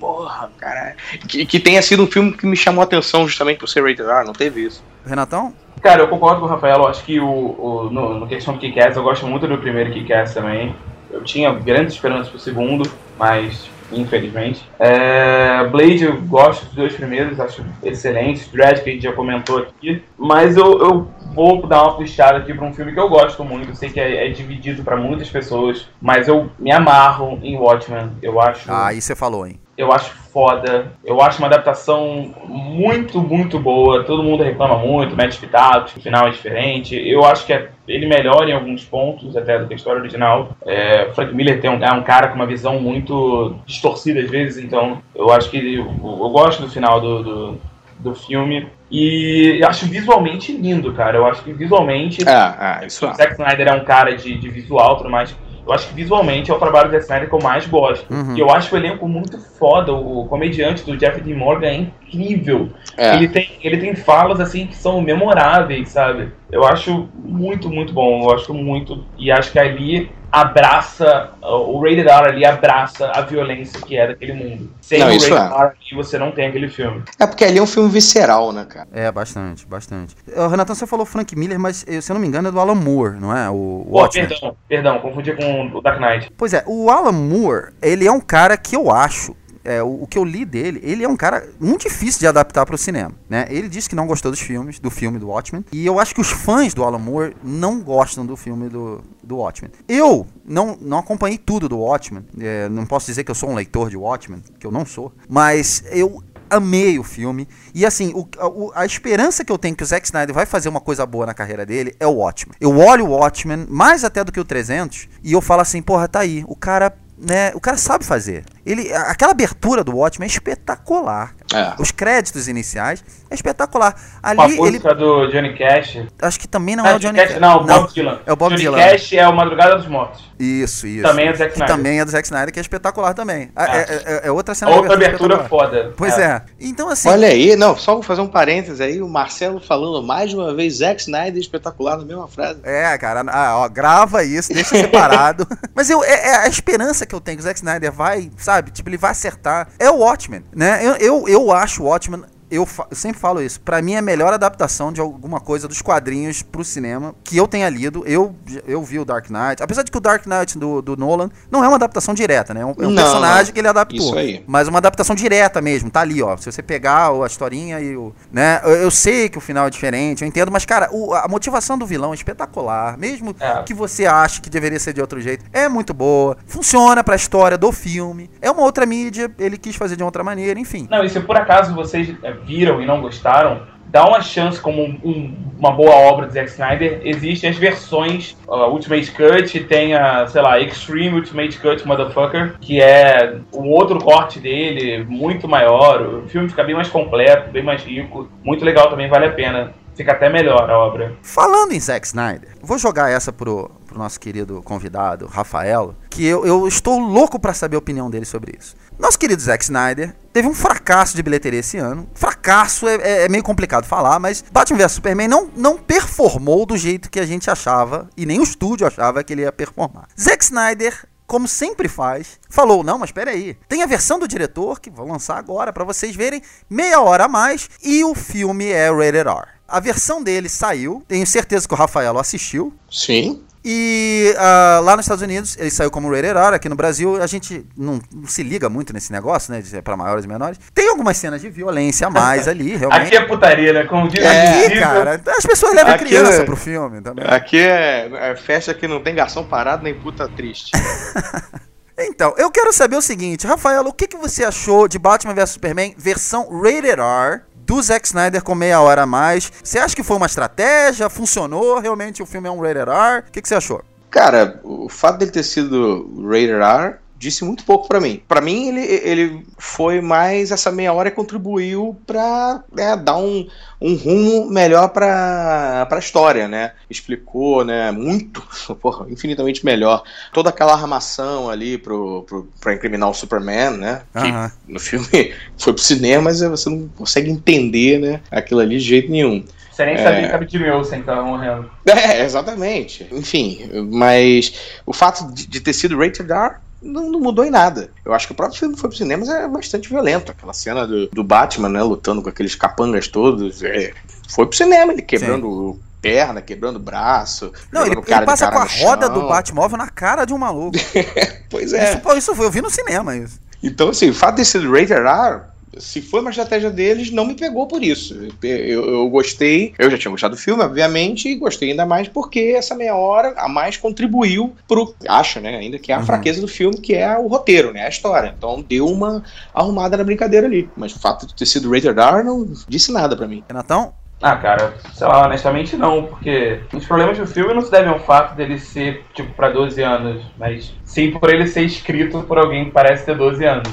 que tenha sido um filme que me chamou a atenção justamente por ser rated R, não teve isso. Renatão? Cara, eu concordo com o Rafael, eu acho que no questão do Kick-Ass, eu gosto muito do primeiro Kick-Ass também. Eu tinha grandes esperanças pro segundo, mas infelizmente. Blade, eu gosto dos 2 primeiros, acho excelentes. Dredd, que a gente já comentou aqui. Mas eu vou dar uma puxada aqui pra um filme que eu gosto muito. Sei que é dividido pra muitas pessoas, mas eu me amarro em Watchmen. Eu acho... aí você falou, hein? Eu acho foda. Eu acho uma adaptação muito, muito boa. Todo mundo reclama muito, mete pitacos, o final é diferente. Eu acho que ele melhora em alguns pontos, até do que a história original. Frank Miller é um cara com uma visão muito distorcida às vezes, então eu acho que eu gosto do final do filme. E acho visualmente lindo, cara. Eu acho que visualmente... isso o Zack Snyder é um cara de visual e tudo mais. Eu acho que visualmente é o trabalho do Zack Snyder que eu mais gosto. E eu acho o elenco muito foda. O comediante do Jeffrey Dean Morgan é incrível. Ele tem falas assim que são memoráveis, sabe? Eu acho muito, muito bom. Eu acho muito. E acho que ali abraça, o Rated R ali abraça a violência que é daquele mundo. Sem o Rated R ali você não tem aquele filme. Porque ali é um filme visceral, né, cara? Bastante. Renatão, você falou Frank Miller, mas se eu não me engano é do Alan Moore, não é? O Watchmen. Perdão, confundi com o Dark Knight. Pois é, o Alan Moore, ele é um cara que eu acho... o que eu li dele, ele é um cara muito difícil de adaptar para o cinema, né? Ele disse que não gostou do filme do Watchmen, e eu acho que os fãs do Alan Moore não gostam do filme do Watchmen. Eu não acompanhei tudo do Watchmen, não posso dizer que eu sou um leitor de Watchmen, que eu não sou, mas eu amei o filme, e assim, a esperança que eu tenho que o Zack Snyder vai fazer uma coisa boa na carreira dele é o Watchmen. Eu olho o Watchmen, mais até do que o 300, e eu falo assim, porra, tá aí, o cara sabe fazer. Aquela abertura do Watchmen é espetacular. Os créditos iniciais é espetacular. Ali, a música do Johnny Cash. Acho que também não é o Johnny Cash. Não, o Bob Dylan. É o Bob Dylan. Johnny Cash é o Madrugada dos Mortos. Isso. Também é do Zack Snyder. Também é do Zack Snyder, que é espetacular também. É outra cena outra abertura foda. Pois é. Então, assim... Olha aí, só vou fazer um parênteses aí, o Marcelo falando mais uma vez Zack Snyder espetacular na mesma frase. Cara, grava isso, deixa separado. Mas a esperança que eu tenho que o Zack Snyder vai, sabe, ele vai acertar, é o Watchmen, né? Eu acho o Watchmen, eu sempre falo isso, pra mim é a melhor adaptação de alguma coisa dos quadrinhos pro cinema que eu tenha lido. Eu vi o Dark Knight, apesar de que o Dark Knight do Nolan não é uma adaptação direta, né? É um personagem que ele adaptou. Isso aí. Mas uma adaptação direta mesmo, tá ali, ó. Se você pegar a historinha e né? Eu sei que o final é diferente, eu entendo, mas, cara, a motivação do vilão é espetacular, mesmo que você ache que deveria ser de outro jeito, é muito boa, funciona pra história do filme, é uma outra mídia, ele quis fazer de outra maneira, enfim. Não, e se por acaso vocês viram e não gostaram, dá uma chance como uma boa obra de Zack Snyder. Existem as versões Ultimate Cut, tem a, Extreme Ultimate Cut Motherfucker, que é um outro corte dele, muito maior. O filme fica bem mais completo, bem mais rico, muito legal também, vale a pena. Fica até melhor a obra. Falando em Zack Snyder, vou jogar essa pro nosso querido convidado, Rafael, que eu estou louco pra saber a opinião dele sobre isso. Nosso querido Zack Snyder teve um fracasso de bilheteria esse ano. Fracasso é meio complicado falar, mas Batman vs Superman não performou do jeito que a gente achava, e nem o estúdio achava que ele ia performar. Zack Snyder, como sempre faz, falou, não, mas peraí, tem a versão do diretor, que vou lançar agora pra vocês verem, meia hora a mais, e o filme é rated R. A versão dele saiu, tenho certeza que o Rafael assistiu. Sim. E lá nos Estados Unidos ele saiu como rated R, aqui no Brasil a gente não se liga muito nesse negócio, né, para maiores e menores. Tem algumas cenas de violência a mais ali, realmente. Aqui é putaria, né? Como diz Aqui, cara, as pessoas levam Aqui criança pro filme também. Aqui é festa que não tem garçom parado nem puta triste. Então, eu quero saber o seguinte, Rafael, o que você achou de Batman vs Superman versão Rated R do Zack Snyder com meia hora a mais? Você acha que foi uma estratégia? Funcionou? Realmente o filme é um Rated R? O que você achou? Cara, o fato dele ter sido Rated R disse muito pouco pra mim. Pra mim, ele foi mais essa meia hora e contribuiu pra dar um rumo melhor pra história, né? Explicou, né, muito, infinitamente melhor, toda aquela armação ali pra incriminar o Superman, né? Que no filme foi pro cinema, mas você não consegue entender, né, aquilo ali de jeito nenhum. Você nem sabia que a Jimmy Olsen tava morrendo. Exatamente. Enfim, mas o fato de ter sido Rated R não mudou em nada. Eu acho que o próprio filme foi pro cinema, mas é bastante violento. Aquela cena do Batman, né, lutando com aqueles capangas todos. Foi pro cinema, ele quebrando perna, quebrando braço. Não, ele passa com a roda do Batmóvel na cara de um maluco. Pois é. Isso foi, eu vi no cinema isso. Então, assim, o fato de ser Rated R, se foi uma estratégia deles, não me pegou por isso. Eu gostei, eu já tinha gostado do filme, obviamente, e gostei ainda mais porque essa meia hora a mais contribuiu pro, acho, né, ainda que é a fraqueza do filme, que é o roteiro, né, a história. Então deu uma arrumada na brincadeira ali. Mas o fato de ter sido Rated R não disse nada pra mim. Renatão? Ah, cara, sei lá, honestamente não, porque os problemas do filme não se devem ao fato dele ser, tipo, pra 12 anos, mas sim por ele ser escrito por alguém que parece ter 12 anos.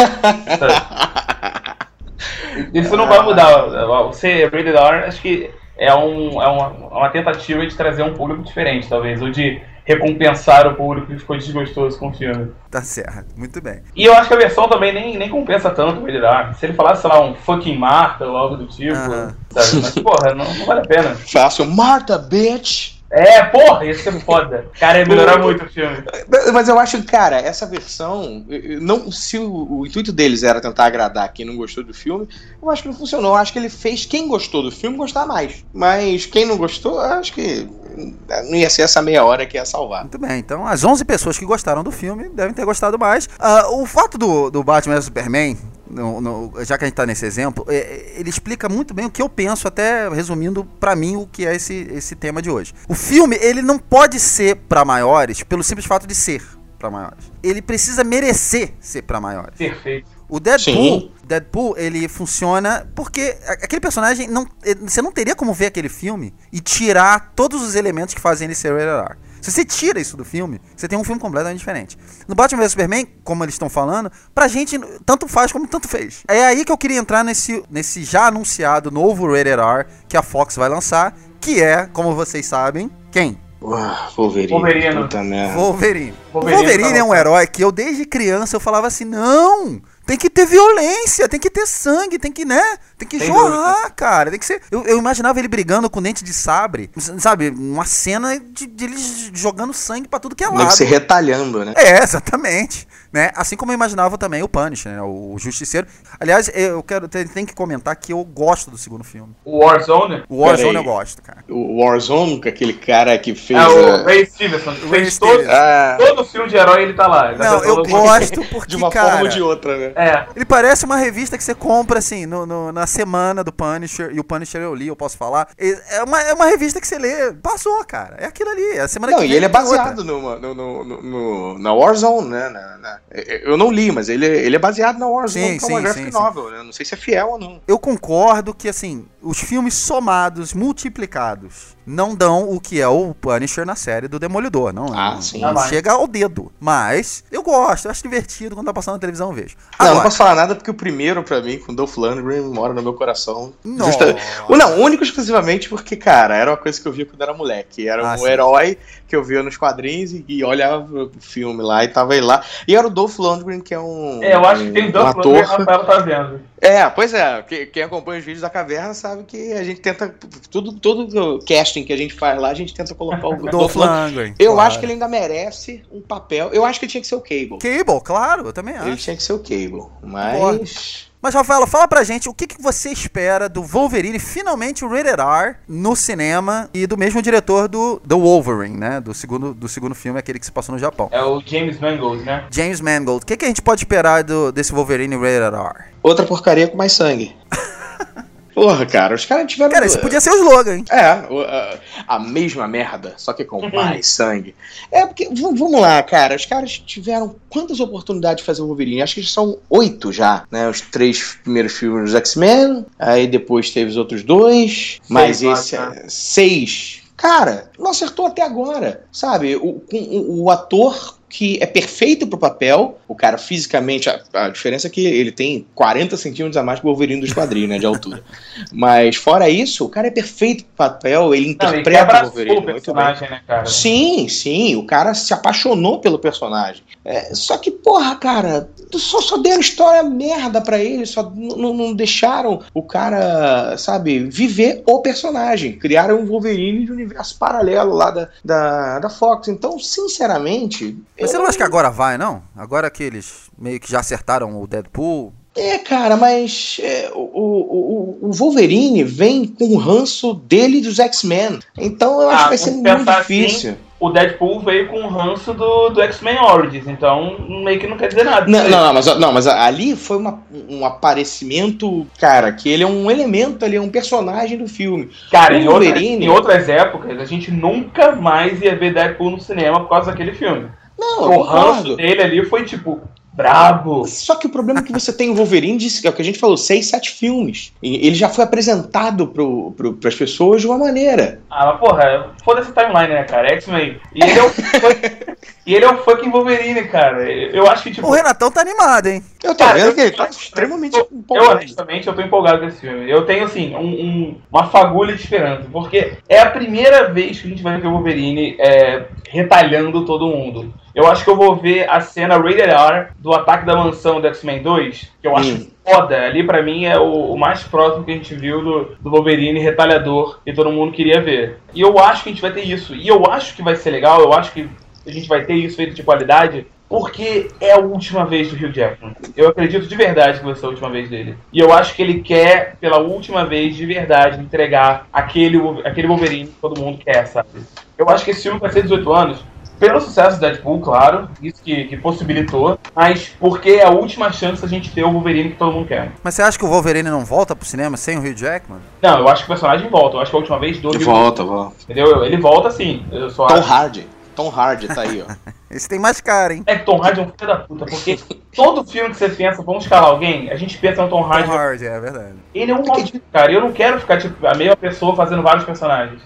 Isso não vai mudar. Ser Rated R, acho que é uma tentativa de trazer um público diferente, talvez, ou de recompensar o público que ficou desgostoso com o filme. Tá certo, muito bem. E eu acho que a versão também nem compensa tanto o Rated R. Se ele falasse, sei lá, um fucking Martha ou algo do tipo, sabe? Mas, porra, não vale a pena. Fácil, Martha, bitch! Porra, ia ser foda. Cara, ia melhorar muito o filme. Mas eu acho que, cara, essa versão, não, se o intuito deles era tentar agradar quem não gostou do filme, eu acho que não funcionou. Eu acho que ele fez quem gostou do filme gostar mais. Mas quem não gostou, eu acho que não ia ser essa meia hora que ia salvar. Muito bem, então as 11 pessoas que gostaram do filme devem ter gostado mais. O fato do Batman vs Superman, já que a gente tá nesse exemplo, ele explica muito bem o que eu penso, até resumindo pra mim o que é esse tema de hoje. O filme, ele não pode ser pra maiores pelo simples fato de ser pra maiores. Ele precisa merecer ser pra maiores. Perfeito. O Deadpool, ele funciona porque aquele personagem, você não teria como ver aquele filme e tirar todos os elementos que fazem ele ser rated R. Se você tira isso do filme, você tem um filme completamente diferente. No Batman vs Superman, como eles estão falando, pra gente tanto faz como tanto fez. É aí que eu queria entrar nesse já anunciado novo Rated R que a Fox vai lançar, que é, como vocês sabem, quem? Wolverine. Wolverine é um herói que eu desde criança eu falava assim, não, tem que ter violência, tem que ter sangue, tem que jorrar, cara, tem que ser. Eu imaginava ele brigando com dente de sabre, sabe, uma cena de eles jogando sangue pra tudo que é lado. Tem que ser retalhando, né? Exatamente. Né? Assim como eu imaginava também o Punisher, né? O Justiceiro. Aliás, eu tenho que comentar que eu gosto do segundo filme. O Warzone? O Warzone eu gosto, cara. O Warzone, com aquele cara que fez... o Ray Stevenson. Todo filme de herói ele tá lá. Não, eu gosto porque, de uma forma ou de outra, né? Ele parece uma revista que você compra, assim, na semana do Punisher, e o Punisher eu li, eu posso falar. É uma revista que você lê, passou, cara. É aquilo ali, a semana que vem. Não, e ele é baseado na Warzone, né? Eu não li, mas ele é baseado na Warzone, que é uma graphic novel, né? Não sei se é fiel ou não. Eu concordo que, assim, os filmes somados, multiplicados, não dão o que é o Punisher na série do Demolidor, não. Sim. Não chega ao dedo. Mas eu gosto, eu acho divertido quando tá passando na televisão, eu vejo. Agora, não posso falar nada porque o primeiro, pra mim, com Dolph Lundgren, mora no meu coração. Único exclusivamente porque, cara, era uma coisa que eu via quando era moleque. Era um herói que eu via nos quadrinhos e olhava o filme lá e tava ele lá. E era o Dolph Lundgren, que é eu acho que tem Dolph Lundgren, o Rafael tá vendo. Pois é. Quem acompanha os vídeos da Caverna sabe que a gente tenta... Todo casting que a gente faz lá, a gente tenta colocar o Dolph Lundgren. Eu acho que ele ainda merece um papel. Eu acho que ele tinha que ser o Cable. Cable, claro, eu também acho. Ele tinha que ser o Cable, mas... Mas, Rafaela, fala pra gente o que você espera do Wolverine, finalmente o Rated R, no cinema, e do mesmo diretor do Wolverine, né? Do segundo filme, aquele que se passou no Japão. É o James Mangold, né? James Mangold. O que a gente pode esperar desse Wolverine Rated R? Outra porcaria com mais sangue. Porra, cara, os caras tiveram... Cara, isso podia ser o slogan, hein? A mesma merda, só que com mais sangue. Porque, vamos lá, cara, os caras tiveram quantas oportunidades de fazer o Wolverine? Acho que são 8 já, né? Os 3 primeiros filmes dos X-Men, aí depois teve os outros 2, mas esse é 6. Cara, não acertou até agora, sabe? O ator que é perfeito pro papel, o cara fisicamente, a diferença é que ele tem 40 centímetros a mais que o Wolverine dos quadrinhos, né, de altura. Mas fora isso, o cara é perfeito pro papel, ele interpreta o Wolverine o personagem, né, cara? Sim, o cara se apaixonou pelo personagem. Só que, porra, cara, só deram história merda pra ele, só não deixaram o cara, sabe, viver o personagem. Criaram um Wolverine de universo paralelo lá da Fox. Então, sinceramente... Mas você não acha que agora vai, não? Agora que eles meio que já acertaram o Deadpool... Cara, mas o Wolverine vem com o ranço dele dos X-Men. Então eu acho que vai ser muito difícil. Assim, o Deadpool veio com o ranço do X-Men Origins, então meio que não quer dizer nada. Mas ali foi um aparecimento, cara, que ele é um elemento, ele é um personagem do filme. Cara, em outras épocas, a gente nunca mais ia ver Deadpool no cinema por causa daquele filme. O ranço dele ali foi tipo... brabo. Só que o problema é que você tem o Wolverine, é o que a gente falou, 6, 7 filmes. E ele já foi apresentado pras pessoas de uma maneira. Mas porra, foda-se timeline, né, cara? X-Men. E ele é o fucking Wolverine, cara. Eu acho que, tipo... O Renatão tá animado, hein? Eu tô vendo que ele tá extremamente empolgado. Honestamente, eu tô empolgado com esse filme. Eu tenho, assim, uma fagulha de esperança. Porque é a primeira vez que a gente vai ver o Wolverine retalhando todo mundo. Eu acho que eu vou ver a cena Rated R do Ataque da Mansão do X-Men 2, que eu acho foda. Ali, pra mim, é o mais próximo que a gente viu do Wolverine retalhador que todo mundo queria ver. E eu acho que a gente vai ter isso. E eu acho que vai ser legal, eu acho que a gente vai ter isso feito de qualidade, porque é a última vez do Hugh Jackman. Eu acredito de verdade que vai ser a última vez dele. E eu acho que ele quer, pela última vez, de verdade, entregar aquele Wolverine que todo mundo quer, sabe? Eu acho que esse filme vai ser 18 anos, pelo sucesso do Deadpool, claro, isso que possibilitou, mas porque é a última chance da gente ter o Wolverine que todo mundo quer. Mas você acha que o Wolverine não volta pro cinema sem o Hugh Jackman? Não, eu acho que o personagem volta, eu acho que a última vez do... Ele volta. Entendeu? Ele volta sim. Tom Hardy tá aí, ó. Esse tem mais cara, hein? Tom Hardy é um filho da puta, porque todo filme que você pensa, vamos escalar alguém, a gente pensa no Tom Hardy. Tom Hardy, é verdade. Ele é um maldito, cara. Eu não quero ficar, tipo, a mesma pessoa fazendo vários personagens.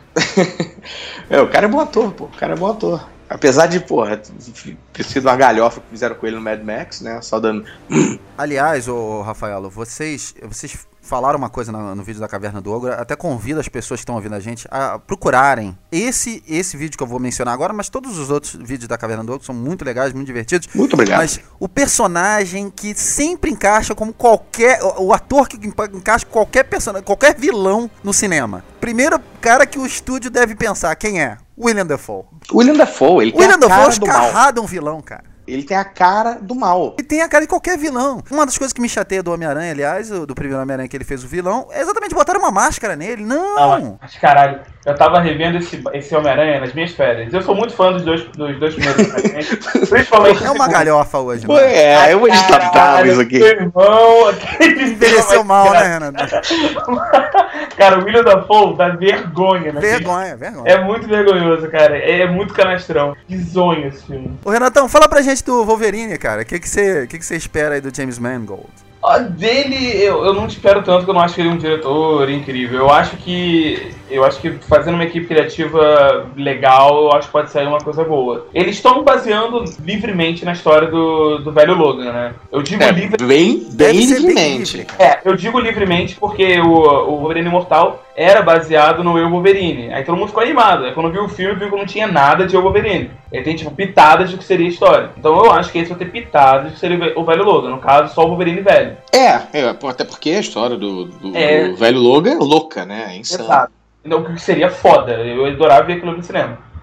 O cara é bom ator, pô. O cara é bom ator. Apesar de, porra, ter sido uma galhofa que fizeram com ele no Mad Max, né? Só dando... Aliás, Rafaelo, vocês falaram uma coisa no vídeo da Caverna do Ogro, até convido as pessoas que estão ouvindo a gente a procurarem esse vídeo que eu vou mencionar agora, mas todos os outros vídeos da Caverna do Ogro são muito legais, muito divertidos. Muito obrigado. Mas o personagem que sempre encaixa como o ator que encaixa qualquer personagem, qualquer vilão no cinema. Primeiro cara que o estúdio deve pensar, quem é? William Dafoe. William Dafoe, ele tem a cara do mal. Escarrado é um vilão, cara. Ele tem a cara do mal. Ele tem a cara de qualquer vilão. Uma das coisas que me chateia do Homem-Aranha, aliás, do primeiro Homem-Aranha que ele fez o vilão, é exatamente botar uma máscara nele. Não! Mas caralho, eu tava revendo esse Homem-Aranha nas minhas férias. Eu sou muito fã dos dois primeiros Homem-Aranha. Principalmente é uma galhofa hoje, mano. Eu vou destapar isso aqui. Irmão, envelheceu mal, né, Renato? Cara, o William Dafoe dá vergonha, né? Vergonha. É muito vergonhoso, cara. É muito canastrão. Bizonho esse filme. Ô, Renatão, fala pra gente do Wolverine, cara. O que você espera aí do James Mangold? Dele, eu não espero tanto, que eu não acho que ele é um diretor incrível. Eu acho que fazendo uma equipe criativa legal, eu acho que pode sair uma coisa boa. Eles estão baseando livremente na história do velho Logan, né? Eu digo bem livremente. Eu digo livremente porque o Wolverine Imortal era baseado no Eu Wolverine. Aí todo mundo ficou animado. Aí quando viu o filme, viu que não tinha nada de Eu Wolverine. Ele tem, tipo, pitadas do que seria a história. Então eu acho que esse vai ter pitadas do que seria o velho Logan. No caso, só o Wolverine velho. Até porque a história do velho Logan é louca, né? É insano. Exato. Então, o que seria foda. Eu adorava ver aquilo no cinema.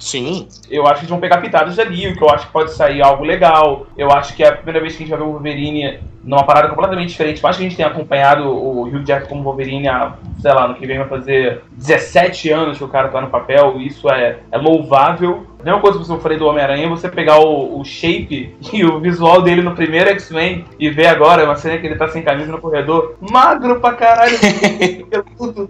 Sim. Eu acho que eles vão pegar pitadas dali, o que eu acho que pode sair algo legal. Eu acho que é a primeira vez que a gente vai ver o Wolverine numa parada completamente diferente. Mais que a gente tenha acompanhado o Hugh Jackman como Wolverine há, sei lá, no que vem vai fazer 17 anos que o cara tá no papel. Isso é louvável. A mesma coisa que eu falei do Homem-Aranha, você pegar o shape e o visual dele no primeiro X-Men e ver agora uma cena que ele tá sem camisa no corredor, magro pra caralho, peludo.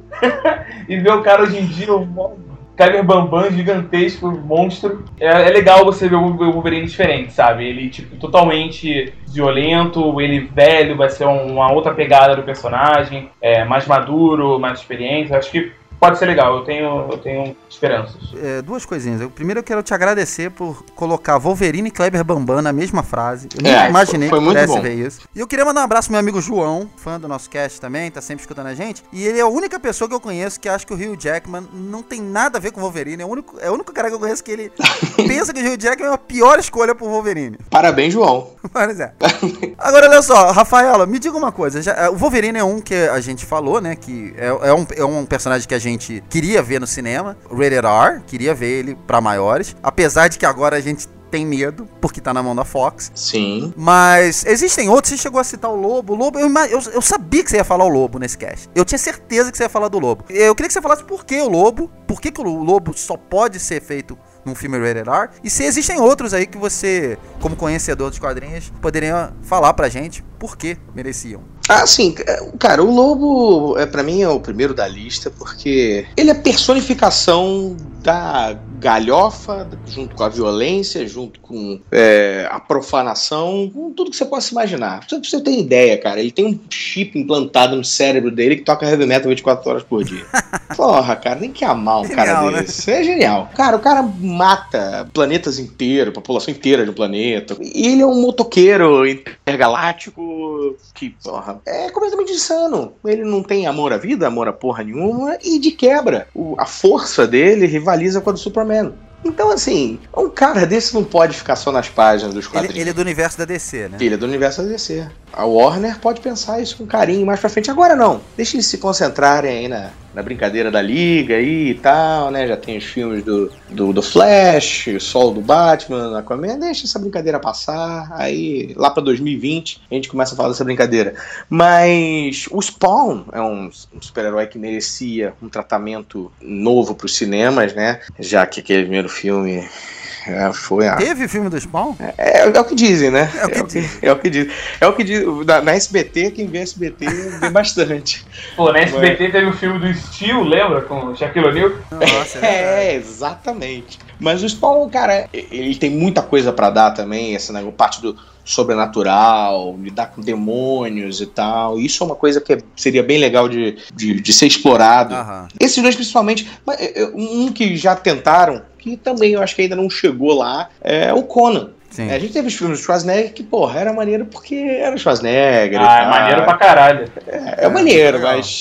E ver o cara hoje em dia, o Kleber Bambam, gigantesco, monstro. É legal você ver o Wolverine diferente, sabe? Ele, tipo, totalmente violento, ele velho, vai ser uma outra pegada do personagem, mais maduro, mais experiente. Acho que pode ser legal, eu tenho esperanças. Duas coisinhas. Primeiro eu quero te agradecer por colocar Wolverine e Kleber Bambam na mesma frase. Eu nunca imaginei que pudesse ver isso. E eu queria mandar um abraço pro meu amigo João, fã do nosso cast também, tá sempre escutando a gente. E ele é a única pessoa que eu conheço que acha que o Hugh Jackman não tem nada a ver com o Wolverine. É o único cara que eu conheço que ele pensa que o Hugh Jackman é a pior escolha pro Wolverine. Parabéns, João. Pois é. Agora, olha só, Rafaela, me diga uma coisa. O Wolverine é um que a gente falou, né, que é um personagem que a gente queria ver no cinema, Rated R, queria ver ele pra maiores, apesar de que agora a gente tem medo, porque tá na mão da Fox. Sim. Mas existem outros, você chegou a citar o Lobo. O Lobo, eu sabia que você ia falar o Lobo nesse cast. Eu tinha certeza que você ia falar do Lobo. Eu queria que você falasse por que o Lobo, por que o Lobo só pode ser feito num filme Rated R, e se existem outros aí que você, como conhecedor dos quadrinhos, poderia falar pra gente por que mereciam. Ah, sim, cara, o Lobo, pra mim, é o primeiro da lista, porque ele é a personificação da galhofa, junto com a violência, junto com a profanação, com tudo que você possa imaginar. Pra você ter ideia, cara, ele tem um chip implantado no cérebro dele que toca heavy metal 24 horas por dia. Porra, cara, nem que amar um cara desse. Né? É genial. Cara, o cara mata planetas inteiros, população inteira de um planeta. E ele é um motoqueiro intergaláctico que, porra, é completamente insano. Ele não tem amor à vida, amor a porra nenhuma, e de quebra, a força dele rivaliza com a do Superman. Então, assim, um cara desse não pode ficar só nas páginas dos quadrinhos. Ele é do universo da DC, né? Ele é do universo da DC. A Warner pode pensar isso com carinho mais pra frente. Agora não. Deixa eles se concentrarem aí na brincadeira da Liga aí e tal, né? Já tem os filmes do Flash, o Sol do Batman, Aquaman. Deixa essa brincadeira passar. Aí, lá pra 2020, a gente começa a falar dessa brincadeira. Mas o Spawn é um super-herói que merecia um tratamento novo pros cinemas, né? Já que aquele primeiro filme... Teve filme do Spawn? É o que dizem, né? É o que dizem. Na SBT, quem vê SBT vê bastante. Pô, na SBT teve o filme do Steel, lembra? Com o Shaquille O'Neal? Nossa, exatamente. Mas o Spawn, cara, ele tem muita coisa pra dar também, essa parte do sobrenatural, lidar com demônios e tal. Isso é uma coisa que seria bem legal de ser explorado. Aham. Esses dois principalmente, um que já tentaram, que também eu acho que ainda não chegou lá, é o Conan. Sim. A gente teve os filmes do Schwarzenegger que, porra, era maneiro porque era o Schwarzenegger. É maneiro pra caralho. É maneiro,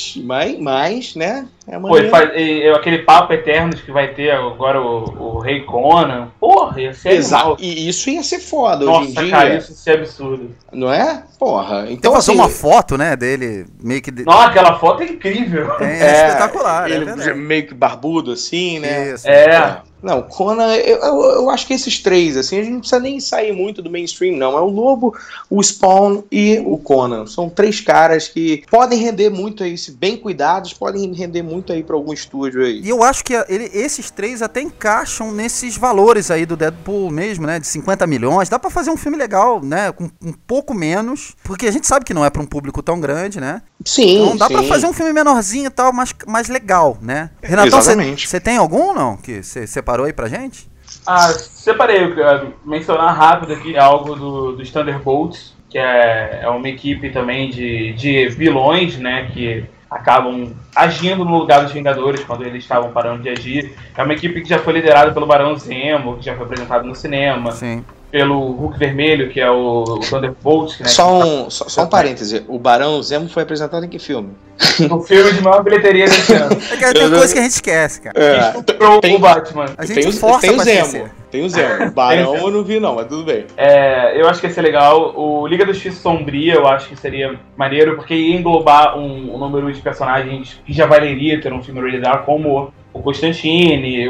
mas, né? É pô, ele faz aquele papo eterno de que vai ter agora o Rei Conan. Porra, ia ser exato. E isso ia ser foda. Nossa, hoje em dia. Cara, isso é absurdo. Não é? Porra. Então, assim, uma foto, né, dele meio que... Não, aquela foto é incrível. É espetacular. Ele meio que barbudo assim, né? Isso. Não, o Conan, eu acho que esses três, assim, a gente não precisa nem sair muito do mainstream, não. É o Lobo, o Spawn e o Conan. São três caras que podem render muito aí, se bem cuidados, podem render muito aí pra algum estúdio aí. E eu acho que esses três até encaixam nesses valores aí do Deadpool mesmo, né? De 50 milhões. Dá pra fazer um filme legal, né? Com um pouco menos, porque a gente sabe que não é pra um público tão grande, né? Sim, então dá pra fazer um filme menorzinho e tal, mais legal, né? Renatão, você tem algum, não? Que você separou aí pra gente? Separei. Eu quero mencionar rápido aqui algo dos Thunderbolts, que é uma equipe também de vilões, né? Que acabam agindo no lugar dos Vingadores quando eles estavam parando de agir. É uma equipe que já foi liderada pelo Barão Zemo, que já foi apresentado no cinema. Sim. Pelo Hulk Vermelho, que é o Thunderbolt. Né, só um parêntese, o Barão Zemo foi apresentado em que filme? O filme de maior bilheteria desse ano. Tem coisa que a gente esquece, cara. O Batman. A gente força tem o pra Zemo. esquecer. Tem o Zemo. O Barão eu não vi não, mas tudo bem. Eu acho que ia ser legal. O Liga da Justiça Sombria eu acho que seria maneiro, porque ia englobar um número de personagens que já valeria ter um filme rated R, como o Constantine,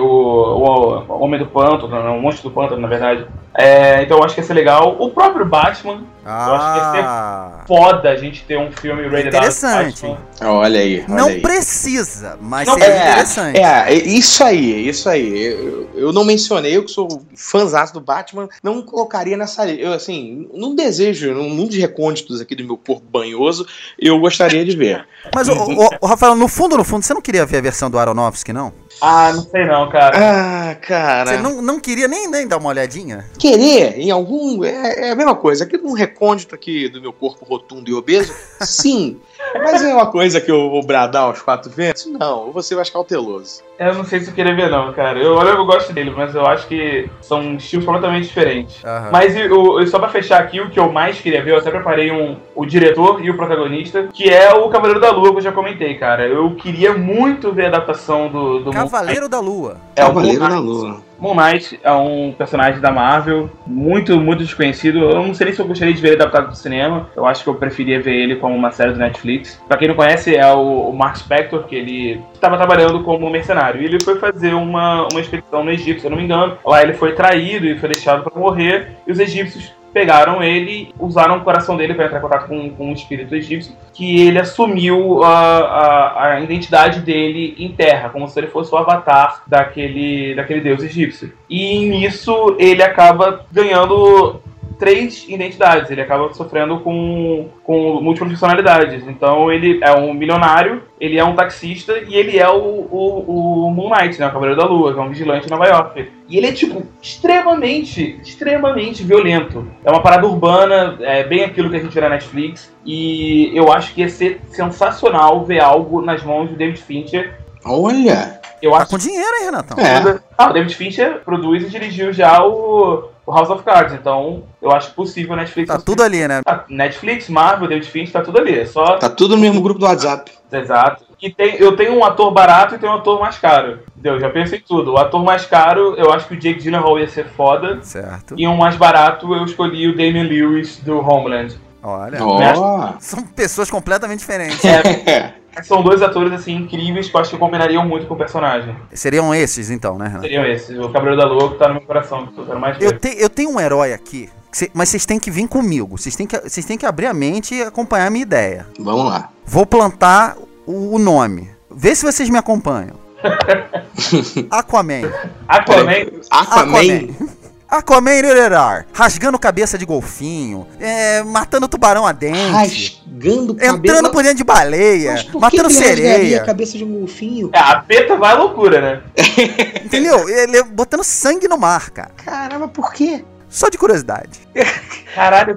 o Homem do Pântano, o Monstro do Pântano, na verdade. Então eu acho que ia ser legal. O próprio Batman, eu acho que ia ser foda a gente ter um filme rated R. Interessante. Olha aí. Não precisa, mas seria interessante. Isso aí. Eu não mencionei, eu que sou fãzaço do Batman, não colocaria nessa lista. Eu, assim, num desejo, num mundo de recônditos aqui do meu corpo banhoso, eu gostaria de ver. Mas, o Rafael, no fundo, você não queria ver a versão do Aronofsky, não? Não sei não, cara. Cara. Você não queria nem dar uma olhadinha? Querer, em algum... É a mesma coisa. Aqui num recôndito aqui do meu corpo rotundo e obeso, sim. Mas é uma coisa que eu vou bradar aos 4 ventos? Não, eu vou ser mais cauteloso. Eu não sei se eu queria ver não, cara. Eu gosto dele, mas eu acho que são estilos completamente diferentes. Mas só pra fechar aqui, o que eu mais queria ver, eu até preparei o diretor e o protagonista, que é o Cavaleiro da Lua, que eu já comentei, cara. Eu queria muito ver a adaptação do Cavaleiro da Lua. Cavaleiro da Lua. Moon Knight é um personagem da Marvel, muito, muito desconhecido. Eu não sei nem se eu gostaria de ver ele adaptado pro cinema. Eu acho que eu preferia ver ele como uma série do Netflix. Pra quem não conhece, é o Mark Spector, que ele estava trabalhando como mercenário. E ele foi fazer uma expedição no Egito, se eu não me engano. Lá ele foi traído e foi deixado pra morrer. E os egípcios pegaram ele, usaram o coração dele para entrar em contato com um espírito egípcio, que ele assumiu a identidade dele em terra, como se ele fosse o avatar daquele deus egípcio. E nisso ele acaba ganhando 3 identidades, ele acaba sofrendo com múltiplas personalidades. Então ele é um milionário, ele é um taxista e ele é o Moon Knight, né, o Cavaleiro da Lua, que é um vigilante em Nova York. E ele é, tipo, extremamente violento. É uma parada urbana, é bem aquilo que a gente vê na Netflix. E eu acho que ia ser sensacional ver algo nas mãos do David Fincher. Olha! Tá com dinheiro, hein, Renatão? O David Fincher produz e dirigiu já o House of Cards, então eu acho possível a Netflix... Tá tudo ali, né? Netflix, Marvel, David Fincher, tá tudo ali. Tá tudo no mesmo grupo do WhatsApp. Exato. E eu tenho um ator barato e tenho um ator mais caro. Entendeu? Já pensei em tudo. O ator mais caro, eu acho que o Jake Gyllenhaal ia ser foda. Certo. E um mais barato, eu escolhi o Damian Lewis, do Homeland. Olha. São pessoas completamente diferentes. São 2 atores, assim, incríveis, que eu acho que combinariam muito com o personagem. Seriam esses, então, né, Renato? Seriam esses. O Cavaleiro da Lua, que tá no meu coração, que eu quero mais ver. Eu tenho um herói aqui, mas vocês têm que vir comigo. Vocês têm que abrir a mente e acompanhar a minha ideia. Vamos lá. Vou plantar o nome. Vê se vocês me acompanham. Aquaman. Aquaman Rirerar, rasgando cabeça de golfinho, matando tubarão a dente, entrando por dentro de baleia, matando sereia. A cabeça de um golfinho? A peta vai à loucura, né? Entendeu? Ele botando sangue no mar, cara. Caramba, por quê? Só de curiosidade. Caralho.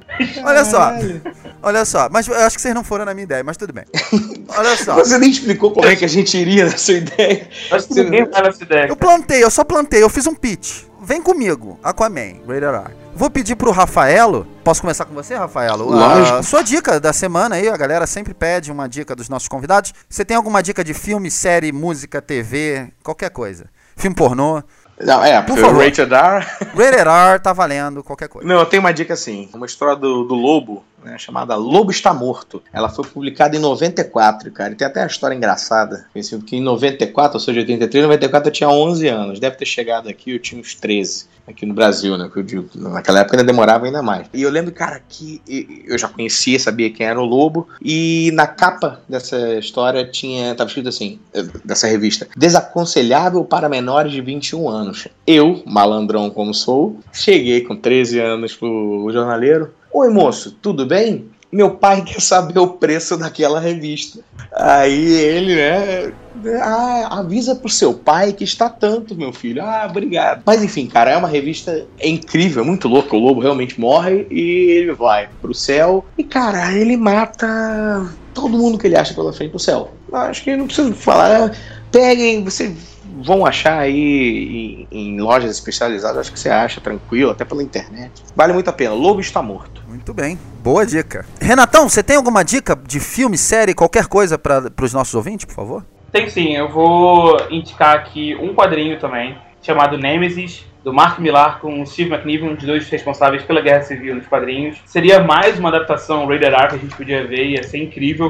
Olha só, mas eu acho que vocês não foram na minha ideia, mas tudo bem. Olha só. Você nem explicou como é que a gente iria na sua ideia. Acho que ninguém vai nessa ideia. Eu só plantei, eu fiz um pitch. Vem comigo, Aquaman, Rated R. Vou pedir pro Rafaelo. Posso começar com você, Rafaelo? Lógico. Sua dica da semana aí, a galera sempre pede uma dica dos nossos convidados. Você tem alguma dica de filme, série, música, TV, qualquer coisa? Filme pornô? Não, por favor. Rated R. Rated R, tá valendo, qualquer coisa. Não, eu tenho uma dica assim. Uma história do lobo, né, chamada Lobo Está Morto. Ela foi publicada em 94, cara. E tem até uma história engraçada. Que em 94, ou seja, 83, 94 eu tinha 11 anos. Deve ter chegado aqui, eu tinha uns 13. Aqui no Brasil, né? Que eu digo, naquela época ainda demorava ainda mais. E eu lembro, cara, que eu já conhecia, sabia quem era o lobo. E na capa dessa história tava escrito assim, dessa revista: desaconselhável para menores de 21 anos. Eu, malandrão como sou, cheguei com 13 anos pro jornaleiro. Oi, moço, tudo bem? Meu pai quer saber o preço daquela revista. Aí ele, né? Avisa pro seu pai que está tanto, meu filho. Obrigado. Mas enfim, cara, é uma revista incrível, muito louca. O lobo realmente morre e ele vai pro céu. E, cara, ele mata todo mundo que ele acha pela frente do céu. Acho que não preciso falar. Peguem, vocês vão achar aí em lojas especializadas. Acho que você acha tranquilo, até pela internet. Vale muito a pena. Lobo Está Morto. Muito bem, boa dica. Renatão, você tem alguma dica de filme, série, qualquer coisa para os nossos ouvintes, por favor? Tem sim, eu vou indicar aqui um quadrinho também, chamado Nemesis, do Mark Millar com o Steve McNiven, um dos 2 responsáveis pela Guerra Civil nos quadrinhos. Seria mais uma adaptação Rated R que a gente podia ver, ia ser incrível.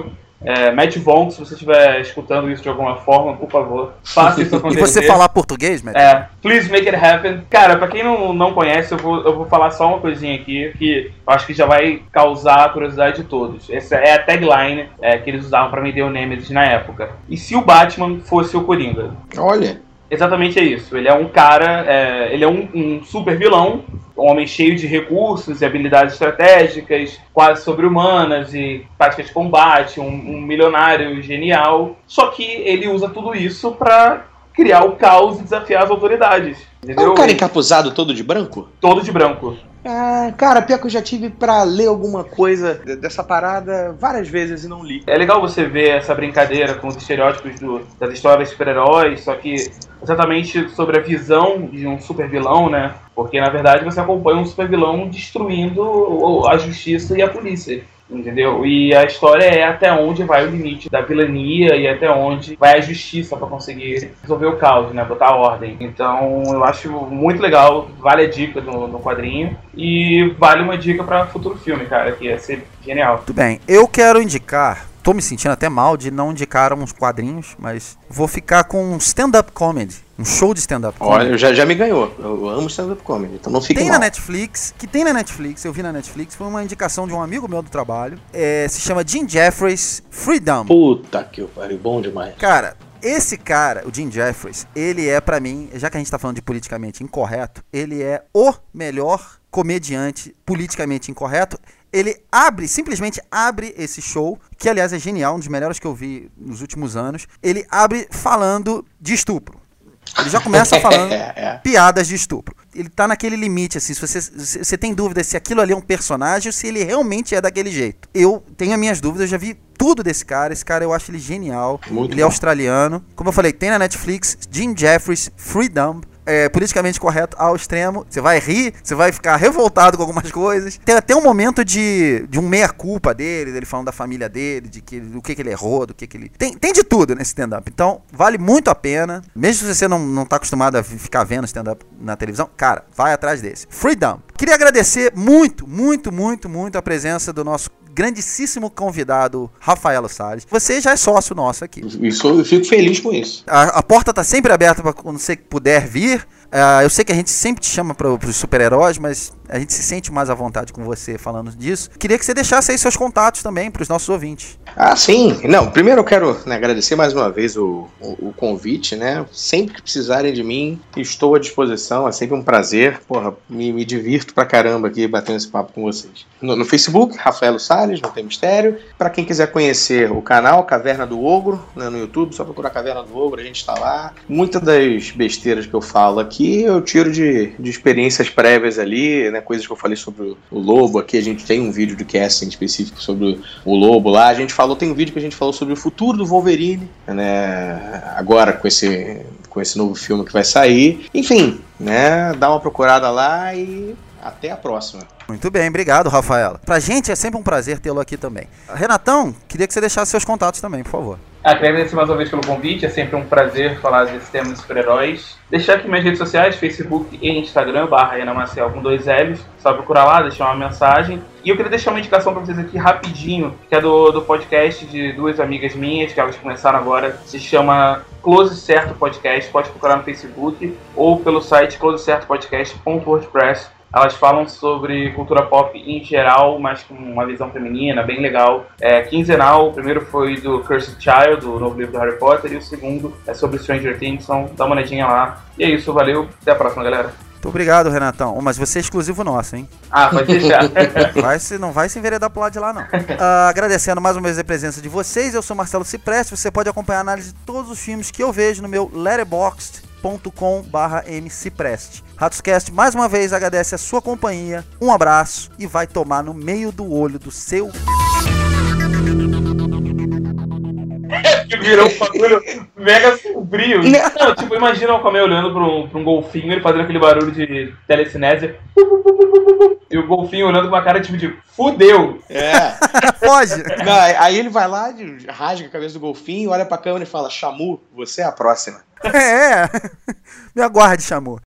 Matt Vaughn, se você estiver escutando isso de alguma forma, por favor, faça isso acontecer. E você falar português, Matt? Please make it happen. Cara, pra quem não conhece, eu vou falar só uma coisinha aqui, que eu acho que já vai causar a curiosidade de todos. Essa é a tagline que eles usavam pra vender o Nemesis na época. E se o Batman fosse o Coringa? Olha... Exatamente é isso. Ele é um cara, ele é um super vilão, um homem cheio de recursos e habilidades estratégicas, quase sobre-humanas e táticas de combate, um milionário genial. Só que ele usa tudo isso pra criar o caos e desafiar as autoridades. Entendeu? É um cara encapuzado todo de branco? Todo de branco. Cara, pior que eu já tive pra ler alguma coisa dessa parada várias vezes e não li. É legal você ver essa brincadeira com os estereótipos das histórias de super-heróis, só que exatamente sobre a visão de um super vilão, né? Porque na verdade você acompanha um super vilão destruindo a justiça e a polícia. Entendeu? E a história é até onde vai o limite da vilania e até onde vai a justiça pra conseguir resolver o caos, né? Botar a ordem. Então eu acho muito legal, vale a dica no quadrinho e vale uma dica pra futuro filme, cara, que ia ser genial. Tudo bem, eu quero indicar, tô me sentindo até mal de não indicar uns quadrinhos, mas vou ficar com um stand-up comedy, um show de stand-up comedy. Olha, já me ganhou, eu amo stand-up comedy, então não fique mal. Tem na Netflix, eu vi na Netflix, foi uma indicação de um amigo meu do trabalho, se chama Jim Jefferies, Freedom. Puta que pariu, bom demais. Cara, esse cara, o Jim Jefferies, ele é pra mim, já que a gente tá falando de politicamente incorreto, ele é o melhor comediante politicamente incorreto. Ele simplesmente abre esse show, que aliás é genial, um dos melhores que eu vi nos últimos anos. Ele abre falando de estupro. Ele já começa falando piadas de estupro. Ele tá naquele limite, assim, se você tem dúvida se aquilo ali é um personagem ou se ele realmente é daquele jeito. Eu tenho as minhas dúvidas, eu já vi tudo desse cara. Esse cara eu acho ele genial. Muito ele bom. É australiano. Como eu falei, tem na Netflix, Jim Jefferies, Freedom. Politicamente correto ao extremo. Você vai rir, você vai ficar revoltado com algumas coisas. Tem até um momento de um meia-culpa dele falando da família dele, do que ele errou, do que ele... Tem de tudo nesse stand-up. Então, vale muito a pena. Mesmo se você não tá acostumado a ficar vendo stand-up na televisão, cara, vai atrás desse. Freedom. Queria agradecer muito a presença do nosso grandíssimo convidado, Rafaelo Salles. Você já é sócio nosso aqui. Isso, eu fico feliz com isso. A porta tá sempre aberta para quando você puder vir. Eu sei que a gente sempre te chama para os super-heróis, mas a gente se sente mais à vontade com você falando disso. Queria que você deixasse aí seus contatos também para os nossos ouvintes. Sim. Não, primeiro eu quero agradecer mais uma vez o convite, né? Sempre que precisarem de mim, estou à disposição. É sempre um prazer. Porra, me divirto pra caramba aqui batendo esse papo com vocês. No Facebook, Rafaelo Salles, não tem mistério. Pra quem quiser conhecer o canal Caverna do Ogro, né, no YouTube, só procurar Caverna do Ogro, a gente tá lá. Muitas das besteiras que eu falo aqui, eu tiro de experiências prévias ali, né? Coisas que eu falei sobre o Lobo. Aqui a gente tem um vídeo de casting específico sobre o Lobo lá. A gente tem um vídeo que a gente falou sobre o futuro do Wolverine, né? Agora com esse novo filme que vai sair. Enfim, né? Dá uma procurada lá e até a próxima. Muito bem, obrigado, Rafaela. Pra gente é sempre um prazer tê-lo aqui também. Renatão, queria que você deixasse seus contatos também, por favor. Queria agradecer mais uma vez pelo convite, é sempre um prazer falar desse tema de super-heróis. Deixar aqui minhas redes sociais, Facebook e Instagram, /RenaMaciel com 2 L's, só procurar lá, deixar uma mensagem. E eu queria deixar uma indicação pra vocês aqui rapidinho, que é do podcast de 2 amigas minhas, que elas começaram agora, se chama Close Certo Podcast, pode procurar no Facebook ou pelo site closecertopodcast.wordpress. Elas falam sobre cultura pop em geral, mas com uma visão feminina, bem legal. Quinzenal, o primeiro foi do Cursed Child, do novo livro do Harry Potter, e o segundo é sobre Stranger Things, então dá uma olhadinha lá. E é isso, valeu, até a próxima, galera. Muito obrigado, Renatão. Mas você é exclusivo nosso, hein? Pode deixar. Não vai se enveredar pro lado de lá, não. Agradecendo mais uma vez a presença de vocês, eu sou Marcelo Cipreste, você pode acompanhar a análise de todos os filmes que eu vejo no meu letterboxd.com/mcipreste. Ratuscast mais uma vez agradece a sua companhia, um abraço e vai tomar no meio do olho do seu... Que virou um bagulho mega sombrio. Não, tipo, imagina o Aquaman olhando pra um golfinho, ele fazendo aquele barulho de telecinésia. E o golfinho olhando com uma cara tipo de fudeu. Foge. Não, aí ele vai lá, rasga a cabeça do golfinho, olha pra câmera e fala: Shamu, você é a próxima. Me aguarde, Shamu.